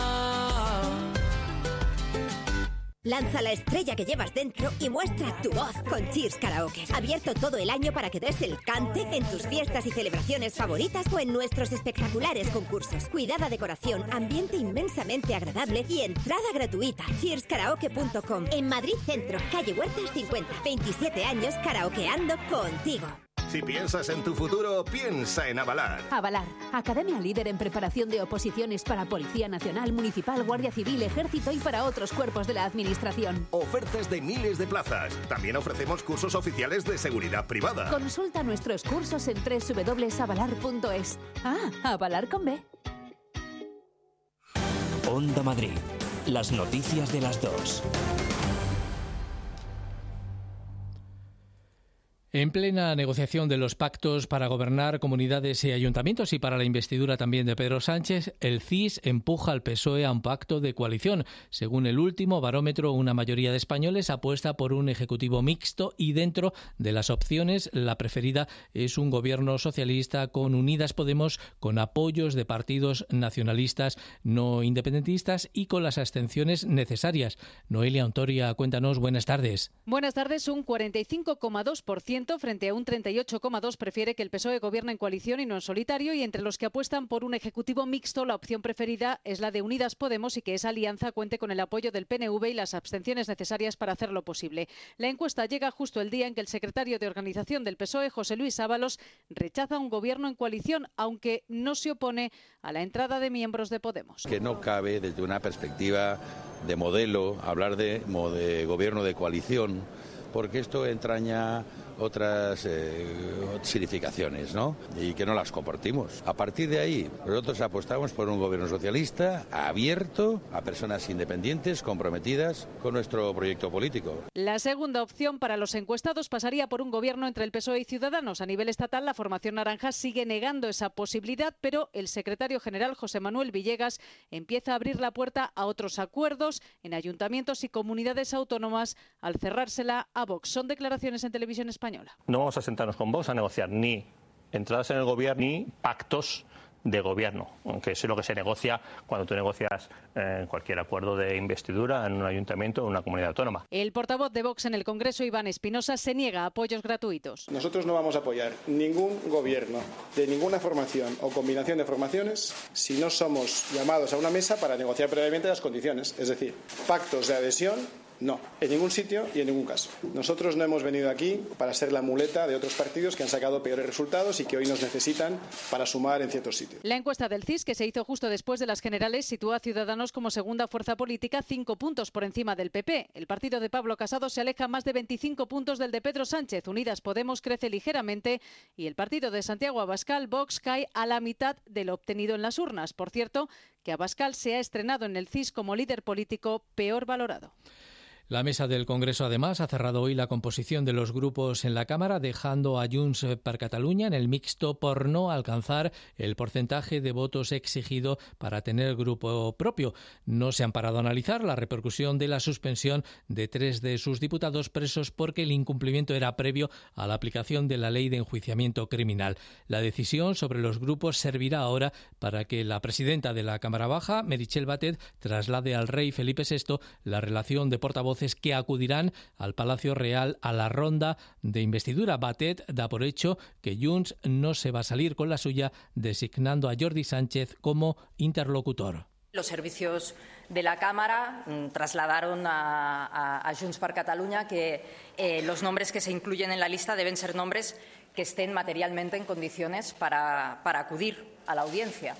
Lanza la estrella que llevas dentro y muestra tu voz con Cheers Karaoke. Abierto todo el año para que des el cante en tus fiestas y celebraciones favoritas o en nuestros espectaculares concursos. Cuidada decoración, ambiente inmensamente agradable y entrada gratuita. Cheerskaraoke.com. En Madrid Centro, calle Huertas 50. 27 años karaokeando contigo. Si piensas en tu futuro, piensa en Avalar. Avalar, academia líder en preparación de oposiciones para Policía Nacional, Municipal, Guardia Civil, Ejército y para otros cuerpos de la Administración. Ofertas de miles de plazas. También ofrecemos cursos oficiales de seguridad privada. Consulta nuestros cursos en www.avalar.es. Avalar con B. Onda Madrid. Las noticias de las 2. En plena negociación de los pactos para gobernar comunidades y ayuntamientos y para la investidura también de Pedro Sánchez, el CIS empuja al PSOE a un pacto de coalición. Según el último barómetro, una mayoría de españoles apuesta por un ejecutivo mixto y dentro de las opciones la preferida es un gobierno socialista con Unidas Podemos, con apoyos de partidos nacionalistas no independentistas y con las abstenciones necesarias. Noelia Ontoria, cuéntanos, buenas tardes. Buenas tardes, un 45,2% 40% frente a un 38,2% prefiere que el PSOE gobierne en coalición y no en solitario, y entre los que apuestan por un ejecutivo mixto la opción preferida es la de Unidas Podemos y que esa alianza cuente con el apoyo del PNV y las abstenciones necesarias para hacerlo posible. La encuesta llega justo el día en que el secretario de organización del PSOE, José Luis Ábalos, rechaza un gobierno en coalición, aunque no se opone a la entrada de miembros de Podemos. Que no cabe desde una perspectiva de modelo hablar de gobierno de coalición, porque esto entraña otras significaciones, ¿no? Y que no las compartimos. A partir de ahí, nosotros apostamos por un gobierno socialista abierto a personas independientes, comprometidas con nuestro proyecto político. La segunda opción para los encuestados pasaría por un gobierno entre el PSOE y Ciudadanos. A nivel estatal, la formación naranja sigue negando esa posibilidad, pero el secretario general, José Manuel Villegas, empieza a abrir la puerta a otros acuerdos en ayuntamientos y comunidades autónomas al cerrársela a Vox. Son declaraciones en Televisión Española. No vamos a sentarnos con Vox a negociar ni entradas en el gobierno ni pactos de gobierno, que es lo que se negocia cuando tú negocias cualquier acuerdo de investidura en un ayuntamiento o en una comunidad autónoma. El portavoz de Vox en el Congreso, Iván Espinosa, se niega a apoyos gratuitos. Nosotros no vamos a apoyar ningún gobierno de ninguna formación o combinación de formaciones si no somos llamados a una mesa para negociar previamente las condiciones, es decir, pactos de adhesión. No, en ningún sitio y en ningún caso. Nosotros no hemos venido aquí para ser la muleta de otros partidos que han sacado peores resultados y que hoy nos necesitan para sumar en ciertos sitios. La encuesta del CIS, que se hizo justo después de las generales, sitúa a Ciudadanos como segunda fuerza política, 5 puntos por encima del PP. El partido de Pablo Casado se aleja más de 25 puntos del de Pedro Sánchez. Unidas Podemos crece ligeramente y el partido de Santiago Abascal, Vox, cae a la mitad de lo obtenido en las urnas. Por cierto, que Abascal se ha estrenado en el CIS como líder político peor valorado. La mesa del Congreso, además, ha cerrado hoy la composición de los grupos en la Cámara, dejando a Junts per Catalunya en el mixto por no alcanzar el porcentaje de votos exigido para tener grupo propio. No se han parado a analizar la repercusión de la suspensión de 3 de sus diputados presos porque el incumplimiento era previo a la aplicación de la ley de enjuiciamiento criminal. La decisión sobre los grupos servirá ahora para que la presidenta de la Cámara Baja, Meritxell Batet, traslade al rey Felipe VI la relación de portavoces que acudirán al Palacio Real a la ronda de investidura. Batet da por hecho que Junts no se va a salir con la suya, designando a Jordi Sánchez como interlocutor. Los servicios de la Cámara trasladaron a Junts per Catalunya que los nombres que se incluyen en la lista deben ser nombres que estén materialmente en condiciones para acudir a la audiencia.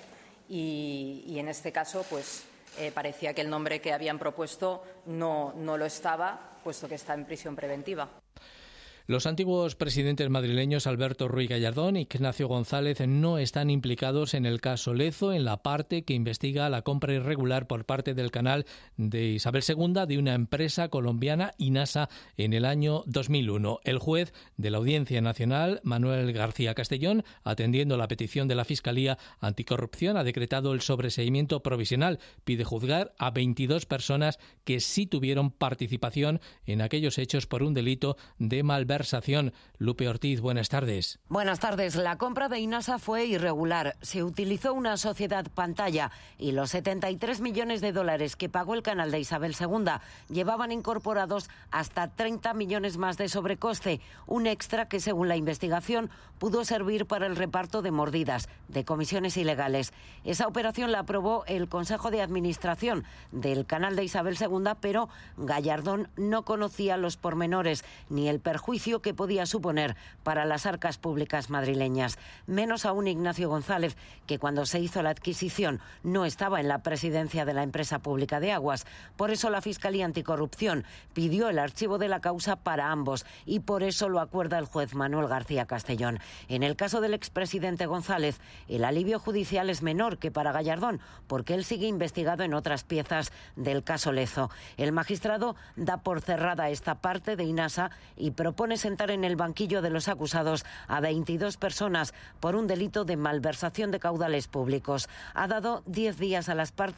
Y en este caso, pues parecía que el nombre que habían propuesto no lo estaba, puesto que está en prisión preventiva. Los antiguos presidentes madrileños Alberto Ruiz Gallardón y Ignacio González no están implicados en el caso Lezo, en la parte que investiga la compra irregular por parte del canal de Isabel II de una empresa colombiana, Inasa, en el año 2001. El juez de la Audiencia Nacional, Manuel García Castellón, atendiendo la petición de la Fiscalía Anticorrupción, ha decretado el sobreseimiento provisional. Pide juzgar a 22 personas que sí tuvieron participación en aquellos hechos por un delito de malversación. Lupe Ortiz, buenas tardes. Buenas tardes. La compra de Inasa fue irregular. Se utilizó una sociedad pantalla y los 73 millones de dólares que pagó el canal de Isabel II llevaban incorporados hasta 30 millones más de sobrecoste, un extra que, según la investigación, pudo servir para el reparto de mordidas, de comisiones ilegales. Esa operación la aprobó el Consejo de Administración del canal de Isabel II, pero Gallardón no conocía los pormenores ni el perjuicio que podía suponer para las arcas públicas madrileñas. Menos aún Ignacio González, que cuando se hizo la adquisición no estaba en la presidencia de la empresa pública de aguas. Por eso la Fiscalía Anticorrupción pidió el archivo de la causa para ambos y por eso lo acuerda el juez Manuel García Castellón. En el caso del expresidente González, el alivio judicial es menor que para Gallardón, porque él sigue investigado en otras piezas del caso Lezo. El magistrado da por cerrada esta parte de Inasa y propone sentar en el banquillo de los acusados a 22 personas por un delito de malversación de caudales públicos. Ha dado 10 días a las partes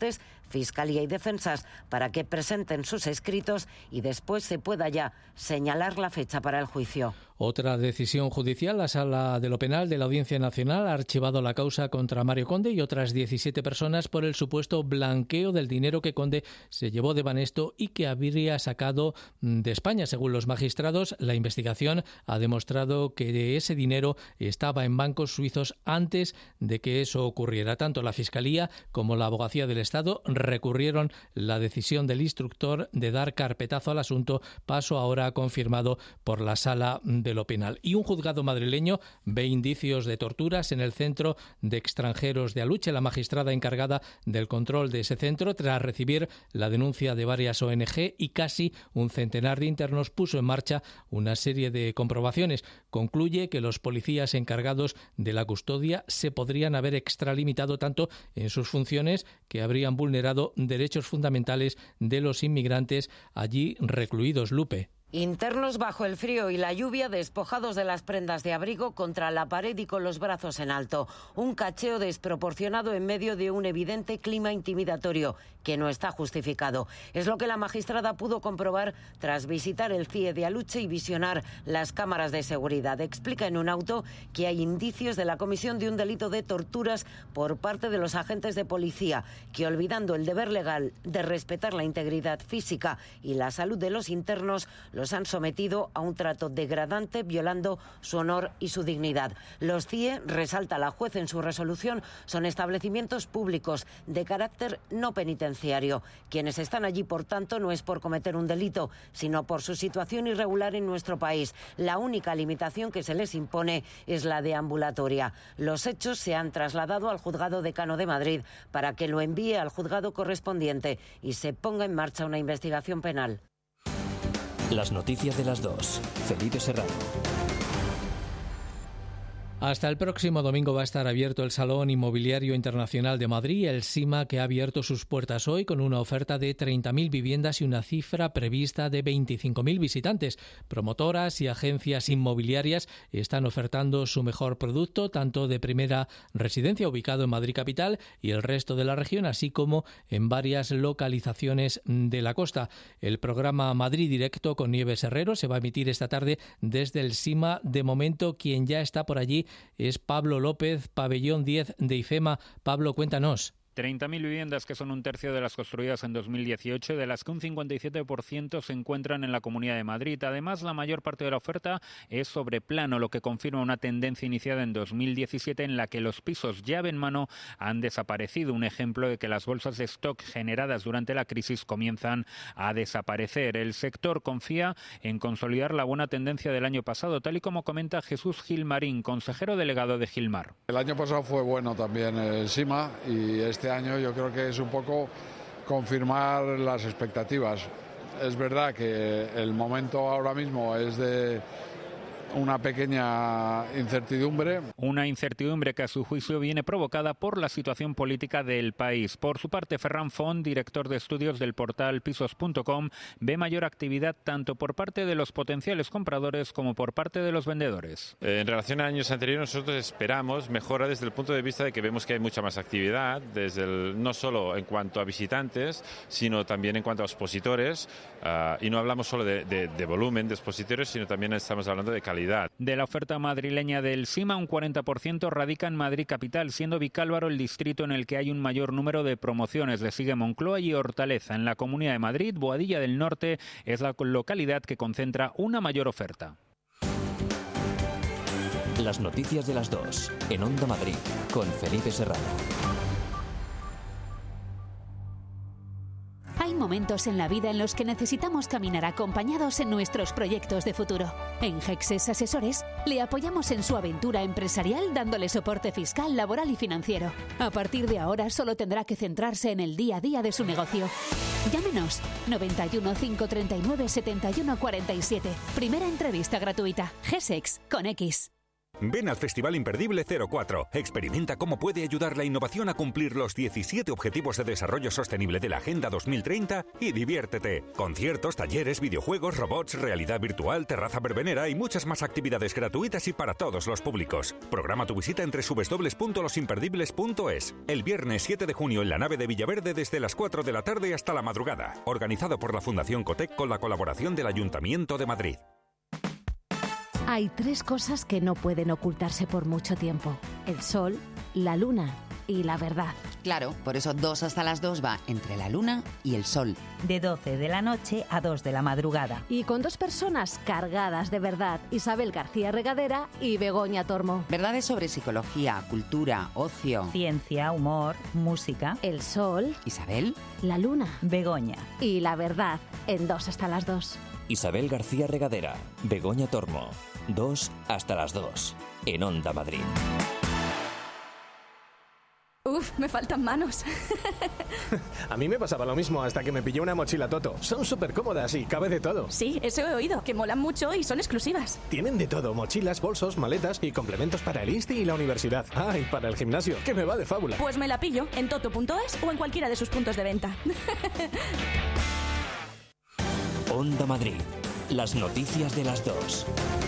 Fiscalía y Defensas, para que presenten sus escritos y después se pueda ya señalar la fecha para el juicio. Otra decisión judicial, la Sala de lo Penal de la Audiencia Nacional ha archivado la causa contra Mario Conde y otras 17 personas por el supuesto blanqueo del dinero que Conde se llevó de Banesto y que habría sacado de España. Según los magistrados, la investigación ha demostrado que ese dinero estaba en bancos suizos antes de que eso ocurriera. Tanto la Fiscalía como la Abogacía del Estado recurrieron la decisión del instructor de dar carpetazo al asunto, paso ahora confirmado por la Sala de lo Penal. Y un juzgado madrileño ve indicios de torturas en el centro de extranjeros de Aluche. La magistrada encargada del control de ese centro, tras recibir la denuncia de varias ONG y casi un centenar de internos, puso en marcha una serie de comprobaciones. Concluye que los policías encargados de la custodia se podrían haber extralimitado tanto en sus funciones que habrían vulnerado derechos fundamentales de los inmigrantes allí recluidos. Lupe. Internos bajo el frío y la lluvia, despojados de las prendas de abrigo contra la pared y con los brazos en alto. Un cacheo desproporcionado en medio de un evidente clima intimidatorio que no está justificado. Es lo que la magistrada pudo comprobar tras visitar el CIE de Aluche y visionar las cámaras de seguridad. Explica en un auto que hay indicios de la comisión de un delito de torturas por parte de los agentes de policía, que olvidando el deber legal de respetar la integridad física y la salud de los internos, los han sometido a un trato degradante, violando su honor y su dignidad. Los CIE, resalta la juez en su resolución, son establecimientos públicos de carácter no penitenciario. Quienes están allí, por tanto, no es por cometer un delito, sino por su situación irregular en nuestro país. La única limitación que se les impone es la de ambulatoria. Los hechos se han trasladado al Juzgado Decano de Madrid para que lo envíe al juzgado correspondiente y se ponga en marcha una investigación penal. Las noticias de las 2. Felipe Serrano. Hasta el próximo domingo va a estar abierto el Salón Inmobiliario Internacional de Madrid, el SIMA, que ha abierto sus puertas hoy con una oferta de 30.000 viviendas y una cifra prevista de 25.000 visitantes. Promotoras y agencias inmobiliarias están ofertando su mejor producto, tanto de primera residencia ubicado en Madrid capital y el resto de la región, así como en varias localizaciones de la costa. El programa Madrid Directo con Nieves Herrero se va a emitir esta tarde desde el SIMA. De momento, quien ya está por allí es Pablo López, pabellón 10 de IFEMA. Pablo, cuéntanos. 30.000 viviendas, que son un tercio de las construidas en 2018, de las que un 57% se encuentran en la Comunidad de Madrid. Además, la mayor parte de la oferta es sobre plano, lo que confirma una tendencia iniciada en 2017 en la que los pisos llave en mano han desaparecido. Un ejemplo de que las bolsas de stock generadas durante la crisis comienzan a desaparecer. El sector confía en consolidar la buena tendencia del año pasado, tal y como comenta Jesús Gilmarín, consejero delegado de Gilmar. El año pasado fue bueno también el SIMA y este año yo creo que es un poco confirmar las expectativas. Es verdad que el momento ahora mismo es de una pequeña incertidumbre. Una incertidumbre que a su juicio viene provocada por la situación política del país. Por su parte, Ferran Font, director de estudios del portal pisos.com, ve mayor actividad tanto por parte de los potenciales compradores como por parte de los vendedores. En relación a años anteriores, nosotros esperamos mejora desde el punto de vista de que vemos que hay mucha más actividad, no solo en cuanto a visitantes, sino también en cuanto a expositores, y no hablamos solo de volumen de expositores, sino también estamos hablando de calidad. De la oferta madrileña del SIMA, un 40% radica en Madrid capital, siendo Vicálvaro el distrito en el que hay un mayor número de promociones. Le sigue Moncloa y Hortaleza. En la Comunidad de Madrid, Boadilla del Norte es la localidad que concentra una mayor oferta. Las noticias de las 2 en Onda Madrid con Felipe Serrano. Hay momentos en la vida en los que necesitamos caminar acompañados en nuestros proyectos de futuro. En Gexes Asesores le apoyamos en su aventura empresarial dándole soporte fiscal, laboral y financiero. A partir de ahora solo tendrá que centrarse en el día a día de su negocio. Llámenos 91 539 71 47. Primera entrevista gratuita. Gesex con X. Ven al Festival Imperdible 04. Experimenta cómo puede ayudar la innovación a cumplir los 17 Objetivos de Desarrollo Sostenible de la Agenda 2030 y diviértete. Conciertos, talleres, videojuegos, robots, realidad virtual, terraza verbenera y muchas más actividades gratuitas y para todos los públicos. Programa tu visita en www.losimperdibles.es. El viernes 7 de junio en la nave de Villaverde desde las 4 de la tarde hasta la madrugada. Organizado por la Fundación Cotec con la colaboración del Ayuntamiento de Madrid. Hay 3 cosas que no pueden ocultarse por mucho tiempo: el sol, la luna y la verdad. Claro, por eso 2 hasta las 2 va entre la luna y el sol. De 12 de la noche a 2 de la madrugada. Y con 2 personas cargadas de verdad: Isabel García Regadera y Begoña Tormo. Verdades sobre psicología, cultura, ocio, ciencia, humor, música. El sol, Isabel, la luna, Begoña y la verdad en 2 hasta las 2. Isabel García Regadera, Begoña Tormo, 2 hasta las 2, en Onda Madrid. Uf, me faltan manos. A mí me pasaba lo mismo hasta que me pillé una mochila Toto. Son súper cómodas y cabe de todo. Sí, eso he oído, que molan mucho y son exclusivas. Tienen de todo: mochilas, bolsos, maletas y complementos para el Insti y la universidad. Ah, y para el gimnasio, que me va de fábula. Pues me la pillo en toto.es o en cualquiera de sus puntos de venta. Onda Madrid, las noticias de las 2.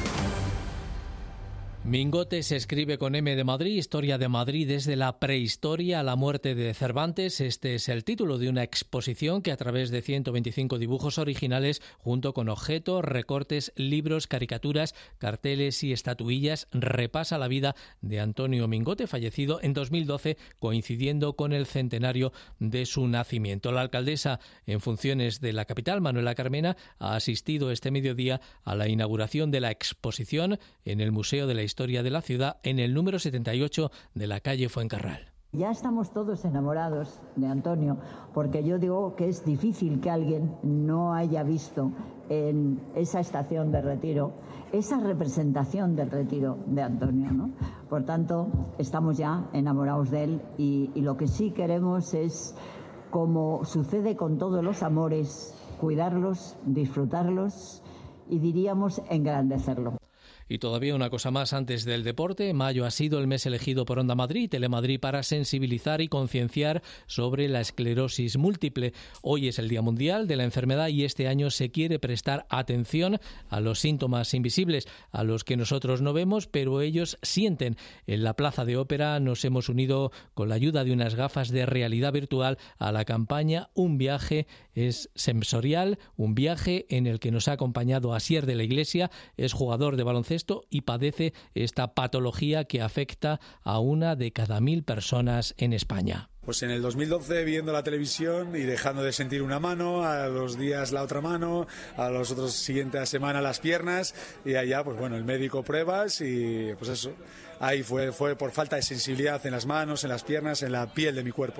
Mingote se escribe con M de Madrid, historia de Madrid desde la prehistoria a la muerte de Cervantes. Este es el título de una exposición que a través de 125 dibujos originales, junto con objetos, recortes, libros, caricaturas, carteles y estatuillas, repasa la vida de Antonio Mingote, fallecido en 2012, coincidiendo con el centenario de su nacimiento. La alcaldesa en funciones de la capital, Manuela Carmena, ha asistido este mediodía a la inauguración de la exposición en el Museo de la Historia de la ciudad, en el número 78 de la calle Fuencarral. Ya estamos todos enamorados de Antonio, porque yo digo que es difícil que alguien no haya visto en esa estación de Retiro esa representación del Retiro de Antonio, ¿no? Por tanto, estamos ya enamorados de él y lo que sí queremos es, como sucede con todos los amores, cuidarlos, disfrutarlos y, diríamos, engrandecerlo. Y todavía una cosa más antes del deporte. Mayo ha sido el mes elegido por Onda Madrid y Telemadrid para sensibilizar y concienciar sobre la esclerosis múltiple. Hoy es el Día Mundial de la Enfermedad y este año se quiere prestar atención a los síntomas invisibles, a los que nosotros no vemos, pero ellos sienten. En la Plaza de Ópera nos hemos unido con la ayuda de unas gafas de realidad virtual a la campaña Un viaje es sensorial, un viaje en el que nos ha acompañado Asier de la Iglesia, es jugador de baloncesto y padece esta patología que afecta a 1 de cada 1000 personas en España. Pues en el 2012 viendo la televisión y dejando de sentir una mano, a los días la otra mano, a los otros siguientes semana las piernas y allá pues bueno, el médico pruebas y pues eso, ahí fue por falta de sensibilidad en las manos, en las piernas, en la piel de mi cuerpo.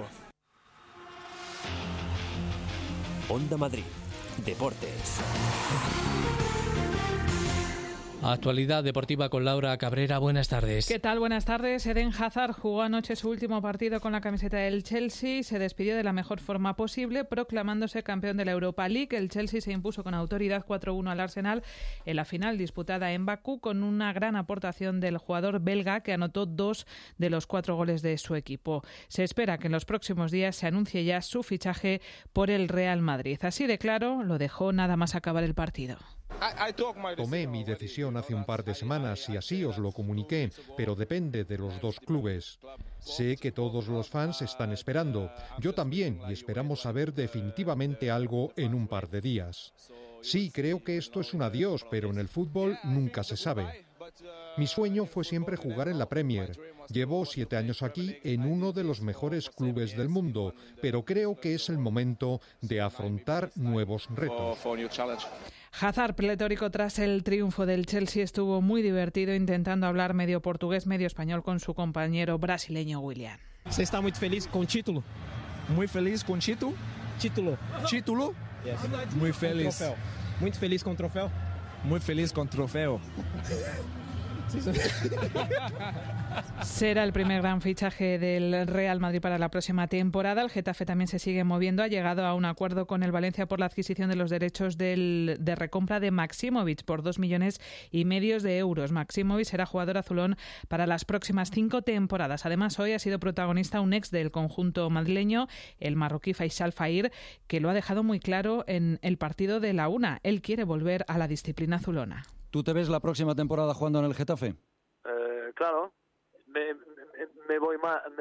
Onda Madrid, Deportes. Actualidad deportiva con Laura Cabrera. Buenas tardes. ¿Qué tal? Buenas tardes. Eden Hazard jugó anoche su último partido con la camiseta del Chelsea. Se despidió de la mejor forma posible, proclamándose campeón de la Europa League. El Chelsea se impuso con autoridad 4-1 al Arsenal en la final disputada en Bakú, con una gran aportación del jugador belga, que anotó 2 de los 4 goles de su equipo. Se espera que en los próximos días se anuncie ya su fichaje por el Real Madrid. Así de claro lo dejó nada más acabar el partido. Tomé mi decisión hace un par de semanas y así os lo comuniqué, pero depende de los dos clubes. Sé que todos los fans están esperando, yo también, y esperamos saber definitivamente algo en un par de días. Sí, creo que esto es un adiós, pero en el fútbol nunca se sabe. Mi sueño fue siempre jugar en la Premier. Llevo 7 años aquí en uno de los mejores clubes del mundo, pero creo que es el momento de afrontar nuevos retos. Hazard, pletórico tras el triunfo del Chelsea, estuvo muy divertido intentando hablar medio portugués, medio español con su compañero brasileño William. ¿Se está muy feliz con título? Muy feliz con título. Título. Título. Yes. Muy feliz. Muy feliz con trofeo. Muy feliz con trofeo. Será el primer gran fichaje del Real Madrid para la próxima temporada. El Getafe también se sigue moviendo. Ha llegado a un acuerdo con el Valencia por la adquisición de los derechos de recompra de Maximovic por 2,5 millones de euros. Maximovic será jugador azulón para las próximas 5 temporadas. Además, hoy ha sido protagonista un ex del conjunto madrileño, el marroquí Faisal Fair, que lo ha dejado muy claro en el partido de la Una. Él quiere volver a la disciplina azulona. ¿Tú te ves la próxima temporada jugando en el Getafe? Claro. Me voy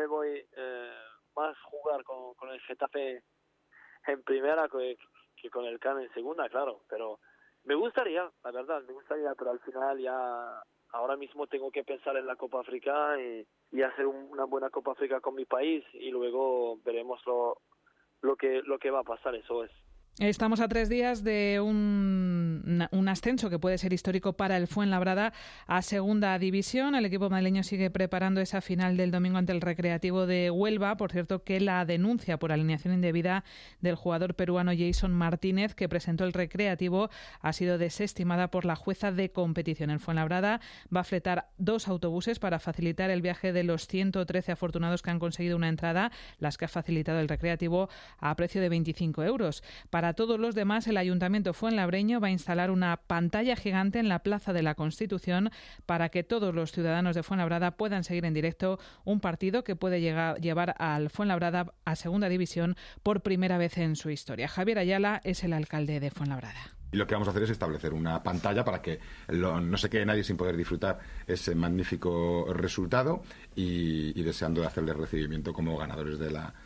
más jugar con el Getafe en primera que con el CAN en segunda, claro, pero me gustaría, la verdad, pero al final ya ahora mismo tengo que pensar en la Copa África y hacer una buena Copa África con mi país y luego veremos lo que va a pasar, eso es. Estamos a 3 días de un ascenso que puede ser histórico para el Fuenlabrada a Segunda División. El equipo madrileño sigue preparando esa final del domingo ante el Recreativo de Huelva. Por cierto, que la denuncia por alineación indebida del jugador peruano Jason Martínez, que presentó el Recreativo, ha sido desestimada por la jueza de competición. El Fuenlabrada va a fletar 2 autobuses para facilitar el viaje de los 113 afortunados que han conseguido una entrada, las que ha facilitado el Recreativo, a precio de 25 euros. Para todos los demás, el Ayuntamiento fuenlabreño va a instalar una pantalla gigante en la Plaza de la Constitución para que todos los ciudadanos de Fuenlabrada puedan seguir en directo un partido que puede llevar al Fuenlabrada a Segunda División por primera vez en su historia. Javier Ayala es el alcalde de Fuenlabrada. Y lo que vamos a hacer es establecer una pantalla para que no se quede nadie sin poder disfrutar ese magnífico resultado y deseando de hacerle recibimiento como ganadores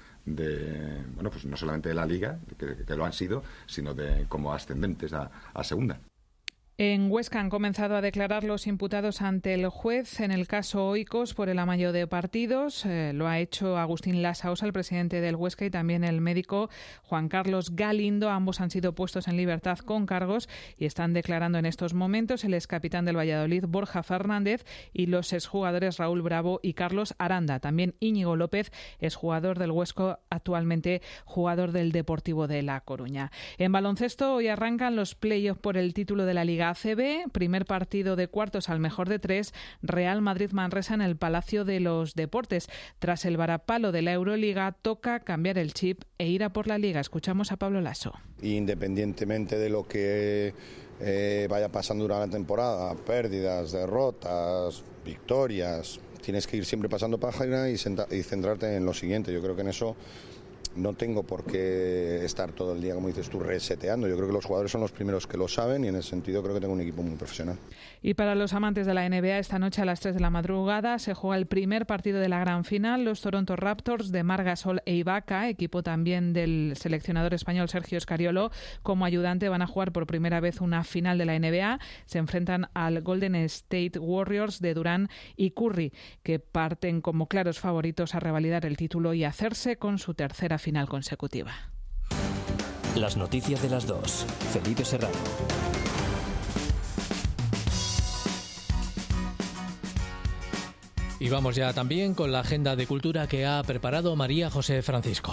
pues no solamente de la Liga, que lo han sido, sino como ascendentes a Segunda. En Huesca han comenzado a declarar los imputados ante el juez en el caso Oikos por el amaño de partidos. Lo ha hecho Agustín Lasaosa, el presidente del Huesca, y también el médico Juan Carlos Galindo. Ambos han sido puestos en libertad con cargos y están declarando en estos momentos el excapitán del Valladolid, Borja Fernández, y los exjugadores Raúl Bravo y Carlos Aranda. También Íñigo López, exjugador del Huesca, actualmente jugador del Deportivo de La Coruña. En baloncesto, hoy arrancan los playoffs por el título de la Liga ACB, primer partido de cuartos al mejor de 3, Real Madrid-Manresa en el Palacio de los Deportes. Tras el varapalo de la Euroliga, toca cambiar el chip e ir a por la Liga. Escuchamos a Pablo Lasso. Independientemente de lo que vaya pasando durante la temporada, pérdidas, derrotas, victorias, tienes que ir siempre pasando página y centrarte en lo siguiente. Yo creo que en eso no tengo por qué estar todo el día, como dices tú, reseteando. Yo creo que los jugadores son los primeros que lo saben y en ese sentido creo que tengo un equipo muy profesional. Y para los amantes de la NBA, esta noche a las 3 de la madrugada se juega el primer partido de la gran final. Los Toronto Raptors de Marc Gasol e Ibaka, equipo también del seleccionador español Sergio Escariolo, como ayudante, van a jugar por primera vez una final de la NBA. Se enfrentan al Golden State Warriors de Durant y Curry, que parten como claros favoritos a revalidar el título y hacerse con su tercera final consecutiva. Las noticias de las 2. Felipe Serrano. Y vamos ya también con la agenda de cultura que ha preparado María José Francisco.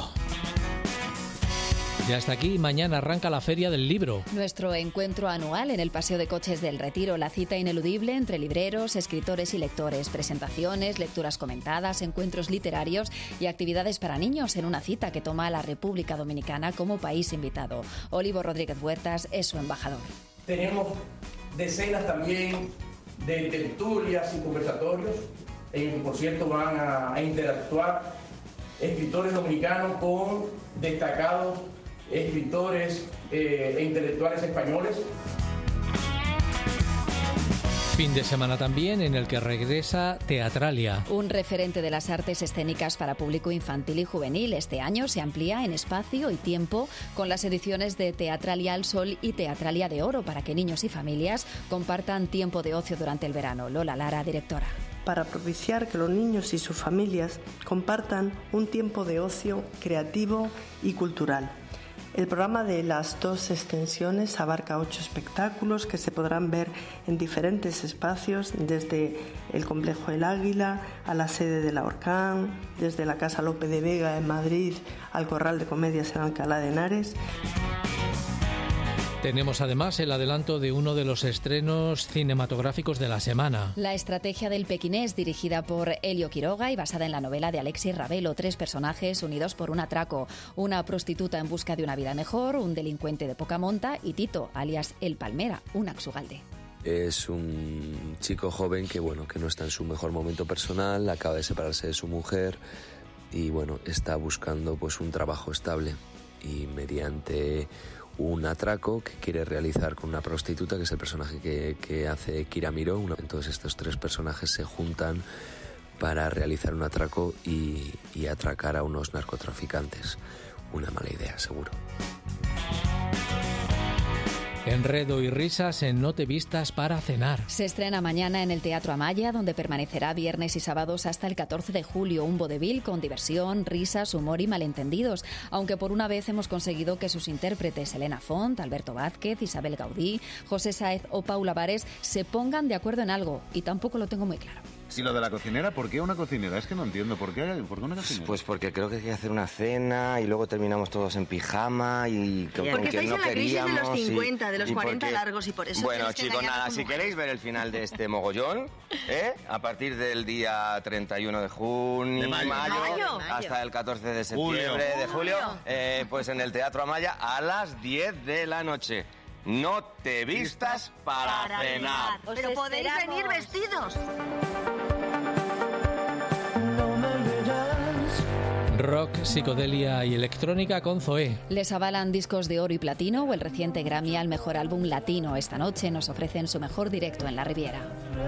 Ya está aquí, mañana arranca la Feria del Libro. Nuestro encuentro anual en el Paseo de Coches del Retiro, la cita ineludible entre libreros, escritores y lectores, presentaciones, lecturas comentadas, encuentros literarios y actividades para niños en una cita que toma a la República Dominicana como país invitado. Olivo Rodríguez Huertas es su embajador. Tenemos decenas también de tertulias y conversatorios en que, por cierto, van a interactuar escritores dominicanos con destacados escritores e intelectuales españoles. Fin de semana también en el que regresa Teatralia. Un referente de las artes escénicas para público infantil y juvenil. Este año se amplía en espacio y tiempo con las ediciones de Teatralia al Sol y Teatralia de Oro para que niños y familias compartan tiempo de ocio durante el verano. Lola Lara, directora. Para propiciar que los niños y sus familias compartan un tiempo de ocio creativo y cultural. El programa de las 2 extensiones abarca 8 espectáculos que se podrán ver en diferentes espacios, desde el Complejo El Águila a la sede de la Orcán, desde la Casa Lope de Vega en Madrid al Corral de Comedias en Alcalá de Henares. Tenemos además el adelanto de uno de los estrenos cinematográficos de la semana. La estrategia del pequinés, dirigida por Elio Quiroga y basada en la novela de Alexis Ravelo. 3 personajes unidos por un atraco. Una prostituta en busca de una vida mejor, un delincuente de poca monta y Tito, alias El Palmera, un axugalde. Es un chico joven que no está en su mejor momento personal, acaba de separarse de su mujer y está buscando pues un trabajo estable, y mediante un atraco que quiere realizar con una prostituta, que es el personaje que hace Kira Miró. Entonces estos 3 personajes se juntan para realizar un atraco y atracar a unos narcotraficantes. Una mala idea, seguro. Enredo y risas en No te vistas para cenar. Se estrena mañana en el Teatro Amaya, donde permanecerá viernes y sábados hasta el 14 de julio. Un vodevil con diversión, risas, humor y malentendidos. Aunque por una vez hemos conseguido que sus intérpretes, Elena Font, Alberto Vázquez, Isabel Gaudí, José Sáez o Paula Vares, se pongan de acuerdo en algo. Y tampoco lo tengo muy claro. ¿Y lo de la cocinera? ¿Por qué una cocinera? Es que no entiendo. ¿Por qué una cocinera? Pues porque creo que hay que hacer una cena y luego terminamos todos en pijama y... Porque estáis en la crisis de los 50, de los 40 largos y por eso... Bueno, chicos, nada, si queréis ver el final de este mogollón, a partir del día 31 de junio, de mayo, hasta el 14 de septiembre, de julio, pues en el Teatro Amaya a las 10 de la noche. No te vistas para cenar. Pero podéis venir vestidos. Rock, psicodelia y electrónica con Zoé. Les avalan discos de oro y platino o el reciente Grammy al mejor álbum latino. Esta noche nos ofrecen su mejor directo en la Riviera.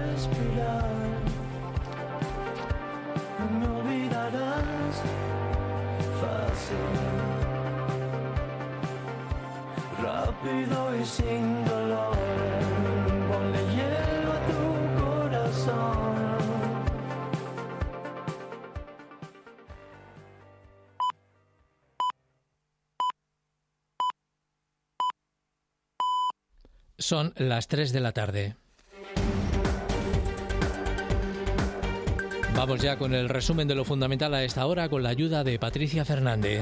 No olvidarás fácil, rápido y sin dolor. Ponle hielo a tu corazón. Son las 3 de la tarde. Vamos ya con el resumen de lo fundamental a esta hora con la ayuda de Patricia Fernández.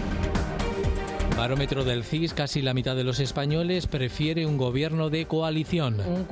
Barómetro del CIS, casi la mitad de los españoles prefiere un gobierno de coalición. Un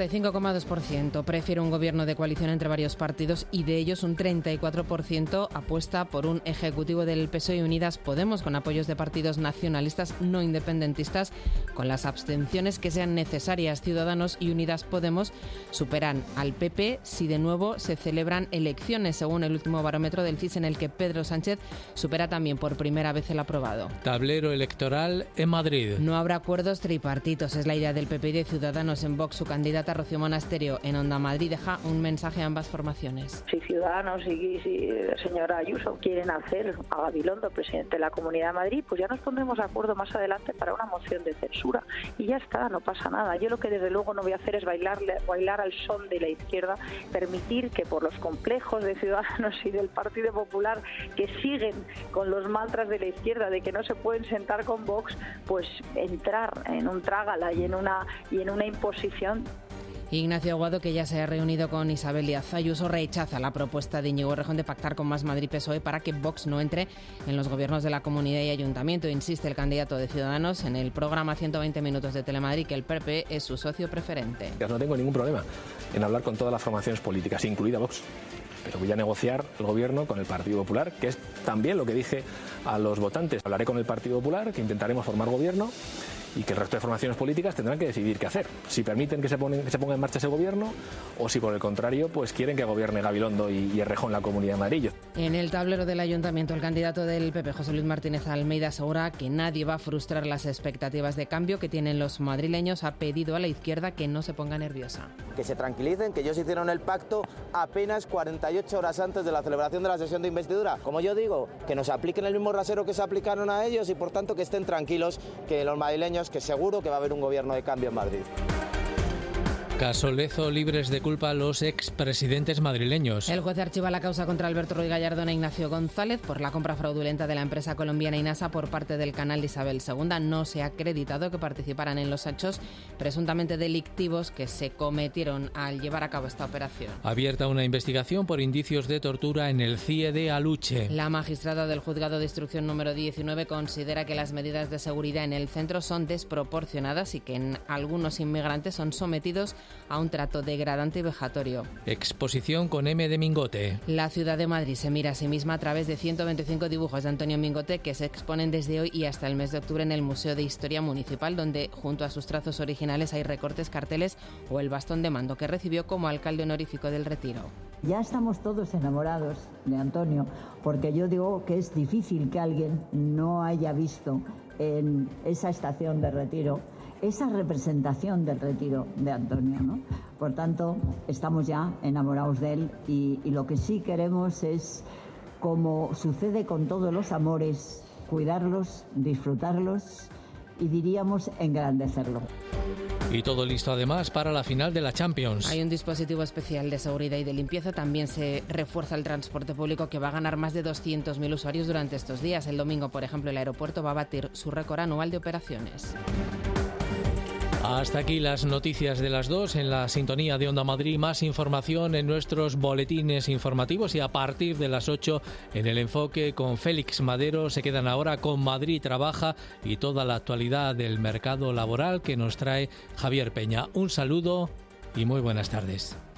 45,2% prefiere un gobierno de coalición entre varios partidos y de ellos un 34% apuesta por un ejecutivo del PSOE y Unidas Podemos con apoyos de partidos nacionalistas no independentistas, con las abstenciones que sean necesarias. Ciudadanos y Unidas Podemos superan al PP si de nuevo se celebran elecciones, según el último barómetro del CIS, en el que Pedro Sánchez supera también por primera vez el aprobado. Tablero electoral en Madrid. No habrá acuerdos tripartitos, es la idea del PP y de Ciudadanos. En Vox, su candidata Rocío Monasterio en Onda Madrid deja un mensaje a ambas formaciones. Si Ciudadanos y la señora Ayuso quieren hacer a Gabilondo presidente de la Comunidad de Madrid, pues ya nos pondremos de acuerdo más adelante para una moción de censura y ya está, no pasa nada. Yo lo que desde luego no voy a hacer es bailar al son de la izquierda, permitir que por los complejos de Ciudadanos y del Partido Popular, que siguen con los mantras de la izquierda de que no se pueden sentar con Vox, pues entrar en un trágala y en una imposición. Ignacio Aguado, que ya se ha reunido con Isabel Díaz Ayuso, rechaza la propuesta de Íñigo Errejón de pactar con Más Madrid PSOE para que Vox no entre en los gobiernos de la Comunidad y Ayuntamiento. Insiste el candidato de Ciudadanos en el programa 120 Minutos de Telemadrid que el PP es su socio preferente. No tengo ningún problema en hablar con todas las formaciones políticas, incluida Vox. Pero voy a negociar el gobierno con el Partido Popular, que es también lo que dije a los votantes. Hablaré con el Partido Popular, que intentaremos formar gobierno y que el resto de formaciones políticas tendrán que decidir qué hacer. Si permiten que se ponga en marcha ese gobierno o si por el contrario pues quieren que gobierne Gabilondo y Errejón la Comunidad de Madrid. En el tablero del Ayuntamiento, el candidato del PP, José Luis Martínez Almeida, asegura que nadie va a frustrar las expectativas de cambio que tienen los madrileños. Ha pedido a la izquierda que no se ponga nerviosa. Que se tranquilicen, que ellos hicieron el pacto apenas 48 horas antes de la celebración de la sesión de investidura. Como yo digo, que nos apliquen el mismo rasero que se aplicaron a ellos y por tanto que estén tranquilos, que los madrileños, que seguro que va a haber un gobierno de cambio en Madrid. Caso Lezo, libres de culpa los expresidentes madrileños. El juez archiva la causa contra Alberto Ruiz Gallardón e Ignacio González por la compra fraudulenta de la empresa colombiana Inasa por parte del canal Isabel II. No se ha acreditado que participaran en los hechos presuntamente delictivos que se cometieron al llevar a cabo esta operación. Abierta una investigación por indicios de tortura en el CIE de Aluche. La magistrada del juzgado de instrucción número 19 considera que las medidas de seguridad en el centro son desproporcionadas y que en algunos inmigrantes son sometidos a un trato degradante y vejatorio. Exposición con M de Mingote. La ciudad de Madrid se mira a sí misma a través de 125 dibujos de Antonio Mingote que se exponen desde hoy y hasta el mes de octubre en el Museo de Historia Municipal, donde junto a sus trazos originales hay recortes, carteles o el bastón de mando que recibió como alcalde honorífico del Retiro. Ya estamos todos enamorados de Antonio, porque yo digo que es difícil que alguien no haya visto en esa estación de Retiro esa representación del Retiro de Antonio, ¿no? Por tanto, estamos ya enamorados de él y lo que sí queremos es, como sucede con todos los amores, cuidarlos, disfrutarlos y diríamos engrandecerlo. Y todo listo además para la final de la Champions. Hay un dispositivo especial de seguridad y de limpieza. También se refuerza el transporte público que va a ganar más de 200.000 usuarios durante estos días. El domingo, por ejemplo, el aeropuerto va a batir su récord anual de operaciones. Hasta aquí las noticias de las 2 en la sintonía de Onda Madrid. Más información en nuestros boletines informativos y a partir de las 8 en el enfoque con Félix Madero. Se quedan ahora con Madrid Trabaja y toda la actualidad del mercado laboral que nos trae Javier Peña. Un saludo y muy buenas tardes.